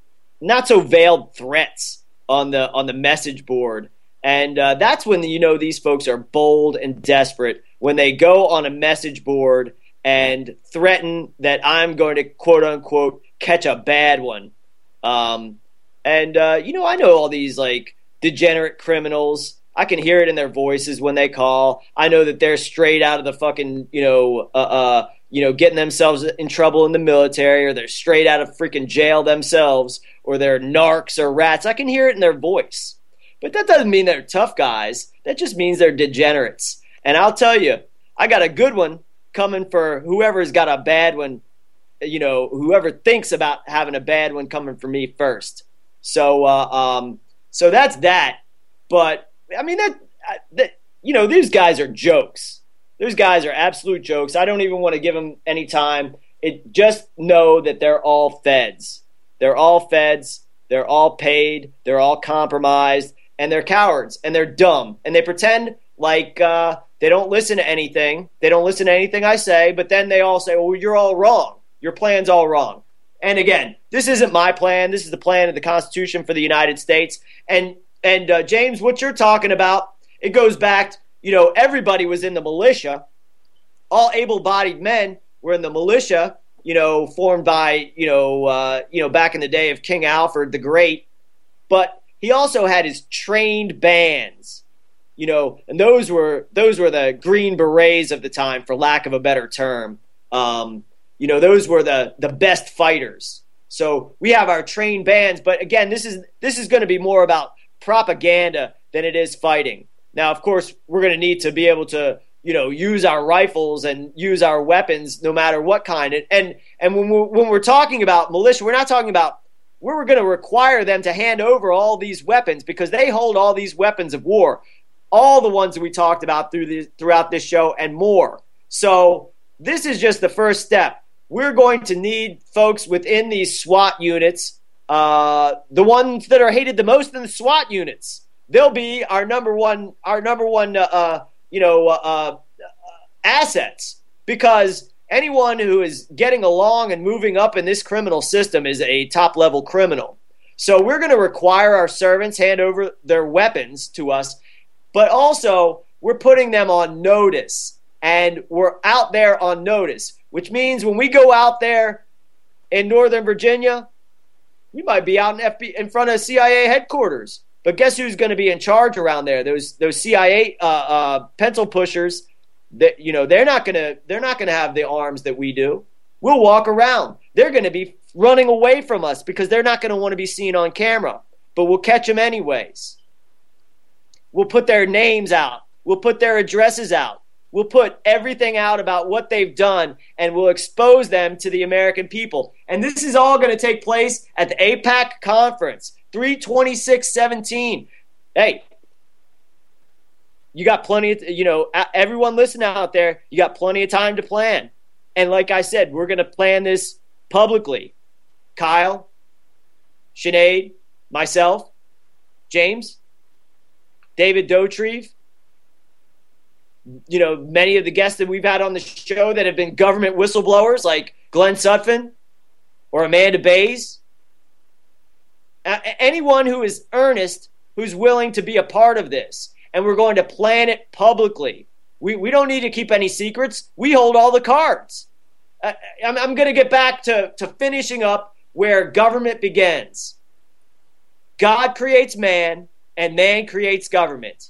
not so veiled threats on the on the message board. And uh, that's when, you know, these folks are bold and desperate when they go on a message board and threaten that I'm going to, quote unquote, catch a bad one. Um, and, uh, you know, I know all these, like, degenerate criminals. I can hear it in their voices when they call. I know that they're straight out of the fucking, you know, uh, uh, you know, getting themselves in trouble in the military, or they're straight out of freaking jail themselves, or they're narcs or rats. I can hear it in their voice. But that doesn't mean they're tough guys. That just means they're degenerates. And I'll tell you, I got a good one coming for whoever's got a bad one, you know, whoever thinks about having a bad one coming for me first. So, uh, um, so that's that. But I mean, that, that, you know, these guys are jokes. Those guys are absolute jokes. I don't even want to give them any time. It just know that they're all feds. They're all feds. They're all paid. They're all compromised, and they're cowards, and they're dumb, and they pretend like uh, they don't listen to anything. They don't listen to anything I say, but then they all say, well, you're all wrong. Your plan's all wrong. And again, this isn't my plan. This is the plan of the Constitution for the United States. And and uh, James, what you're talking about, it goes back, to, you know, everybody was in the militia. All able-bodied men were in the militia, you know, formed by, you know, uh, you know, back in the day of King Alfred the Great. But he also had his trained bands, you know, and those were those were the Green Berets of the time, for lack of a better term. Um, you know, those were the the best fighters. So we have our trained bands, but again, this is this is going to be more about propaganda than it is fighting. Now, of course, we're going to need to be able to, you know, use our rifles and use our weapons no matter what kind. And and, and when we're, when we're talking about militia, we're not talking about we're going to require them to hand over all these weapons, because they hold all these weapons of war, all the ones that we talked about through the, throughout this show and more. So this is just the first step. We're going to need folks within these SWAT units, uh, the ones that are hated the most in the SWAT units. They'll be our number one, our number one, uh, uh, you know, uh, uh, assets, because anyone who is getting along and moving up in this criminal system is a top-level criminal. So we're going to require our servants hand over their weapons to us, but also we're putting them on notice, and we're out there on notice, which means when we go out there in Northern Virginia, we might be out in F B I in front of C I A headquarters. But guess who's going to be in charge around there? Those those C I A uh, uh, pencil pushers. That, you know, they're not gonna they're not gonna have the arms that we do. We'll walk around. They're going to be running away from us because they're not going to want to be seen on camera. But we'll catch them anyways. We'll put their names out. We'll put their addresses out. We'll put everything out about what they've done, and we'll expose them to the American people. And this is all going to take place at the AIPAC conference, three twenty-six seventeen. Hey, you got plenty of, you know, everyone listening out there, you got plenty of time to plan. And like I said, we're going to plan this publicly. Kyle, Sinead, myself, James, David Dotrieve, you know, many of the guests that we've had on the show that have been government whistleblowers, like Glenn Sutphin or Amanda Bays. Uh, anyone who is earnest, who's willing to be a part of this. And we're going to plan it publicly. We we don't need to keep any secrets. We hold all the cards. Uh, I'm, I'm going to get back to, to finishing up where government begins. God creates man. and man creates government.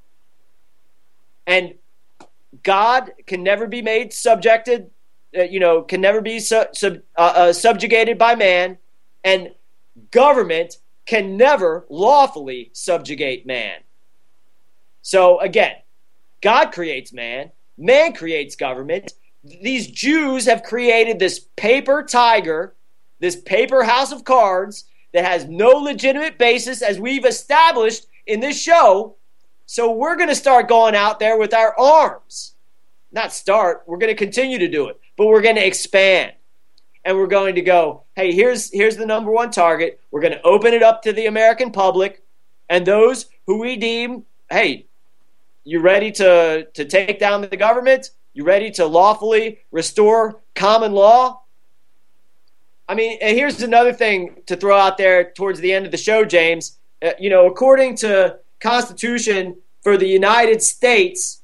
And God can never be made subjected, uh, you know, can never be su- sub, uh, uh, subjugated by man, and government can never lawfully subjugate man. So again, God creates man, man creates government. These Jews have created this paper tiger, this paper house of cards that has no legitimate basis, as we've established in this show. So we're going to start going out there with our arms. Not start, we're going to continue to do it, but we're going to expand. And we're going to go, hey, here's here's the number one target. We're going to open it up to the American public, and those who we deem, hey, you ready to, to take down the government? You ready to lawfully restore common law? I mean, and here's another thing to throw out there towards the end of the show, James. Uh, you know, according to Constitution for the United States,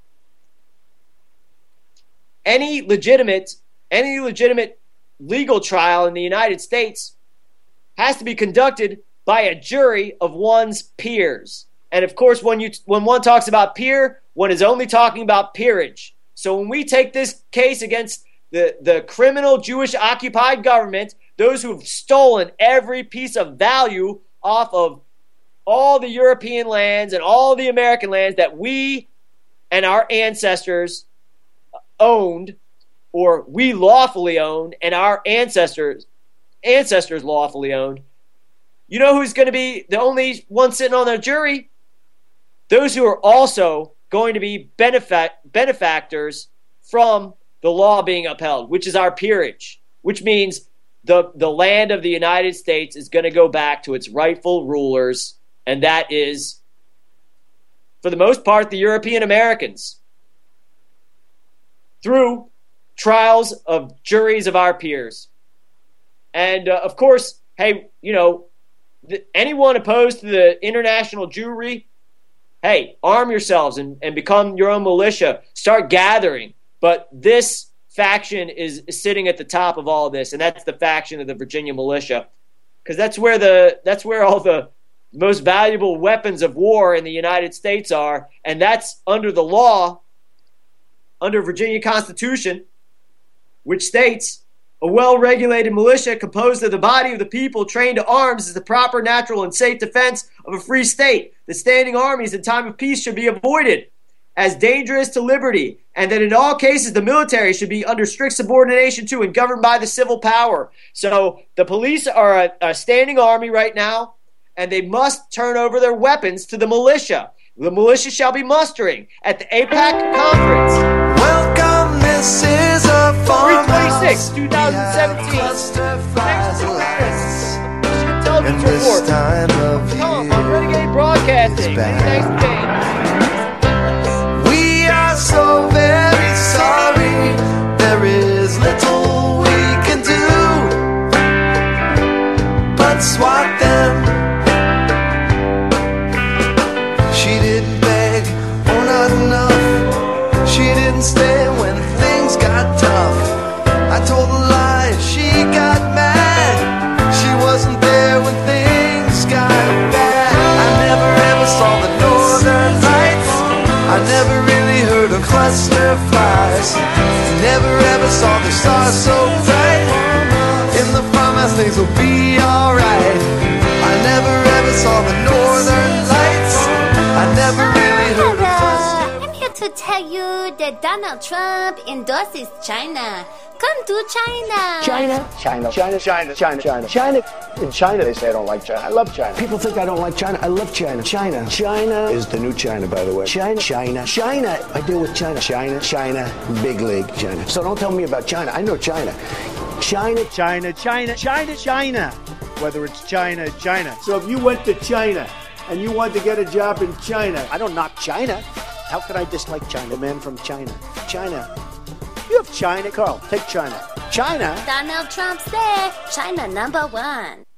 any legitimate, any legitimate legal trial in the United States has to be conducted by a jury of one's peers. And of course, when you when one talks about peer, one is only talking about peerage. So when we take this case against the, the criminal Jewish occupied government, those who have stolen every piece of value off of all the European lands and all the American lands that we and our ancestors owned, or we lawfully owned, and our ancestors ancestors lawfully owned, you know who's going to be the only one sitting on the jury? Those who are also going to be benefac- benefactors from the law being upheld, which is our peerage, which means the, the land of the United States is going to go back to its rightful rulers, and that is, for the most part, the European Americans, through trials of juries of our peers. And, uh, of course, hey, you know, th- anyone opposed to the international Jewry, hey, arm yourselves and, and become your own militia. Start gathering. But this faction is, is sitting at the top of all of this, and that's the faction of the Virginia militia. Because that's where the that's where all the most valuable weapons of war in the United States are, and that's under the law, under Virginia Constitution, which states, a well-regulated militia composed of the body of the people trained to arms is the proper, natural, and safe defense of a free state. The standing armies in time of peace should be avoided as dangerous to liberty, and that in all cases the military should be under strict subordination to and governed by the civil power. So the police are a, a standing army right now, and they must turn over their weapons to the militia. The militia shall be mustering at the AIPAC conference. Welcome, this is a three twenty-six, twenty seventeen. Intelligence report. Come on, Renegade Broadcasting. Many thanks to James. We are so very sorry. There is little we can do but swat them. She didn't beg, oh not enough. She didn't stay when things got tough. I told a lie, she got mad. She wasn't there when things got bad. I never ever saw the northern lights. I never really heard of cluster flies. Never ever saw the stars so bright. In the farmhouse things will be alright. I never ever saw the northern lights. I never really heard of cluster. I'm here to tell you that Donald Trump endorses China. Come to China. China, China, China, China, China, China, China. In China, they say I don't like China. I love China. People think I don't like China. I love China. China, China is the new China, by the way. China, China, China. I deal with China. China, China, big league, China. So don't tell me about China. I know China. China, China, China, China, China. Whether it's China, China. So if you went to China and you wanted to get a job in China, I don't knock China. How could I dislike China? The man from China. China. You have China. Carl, take China. China? Donald Trump said China number one.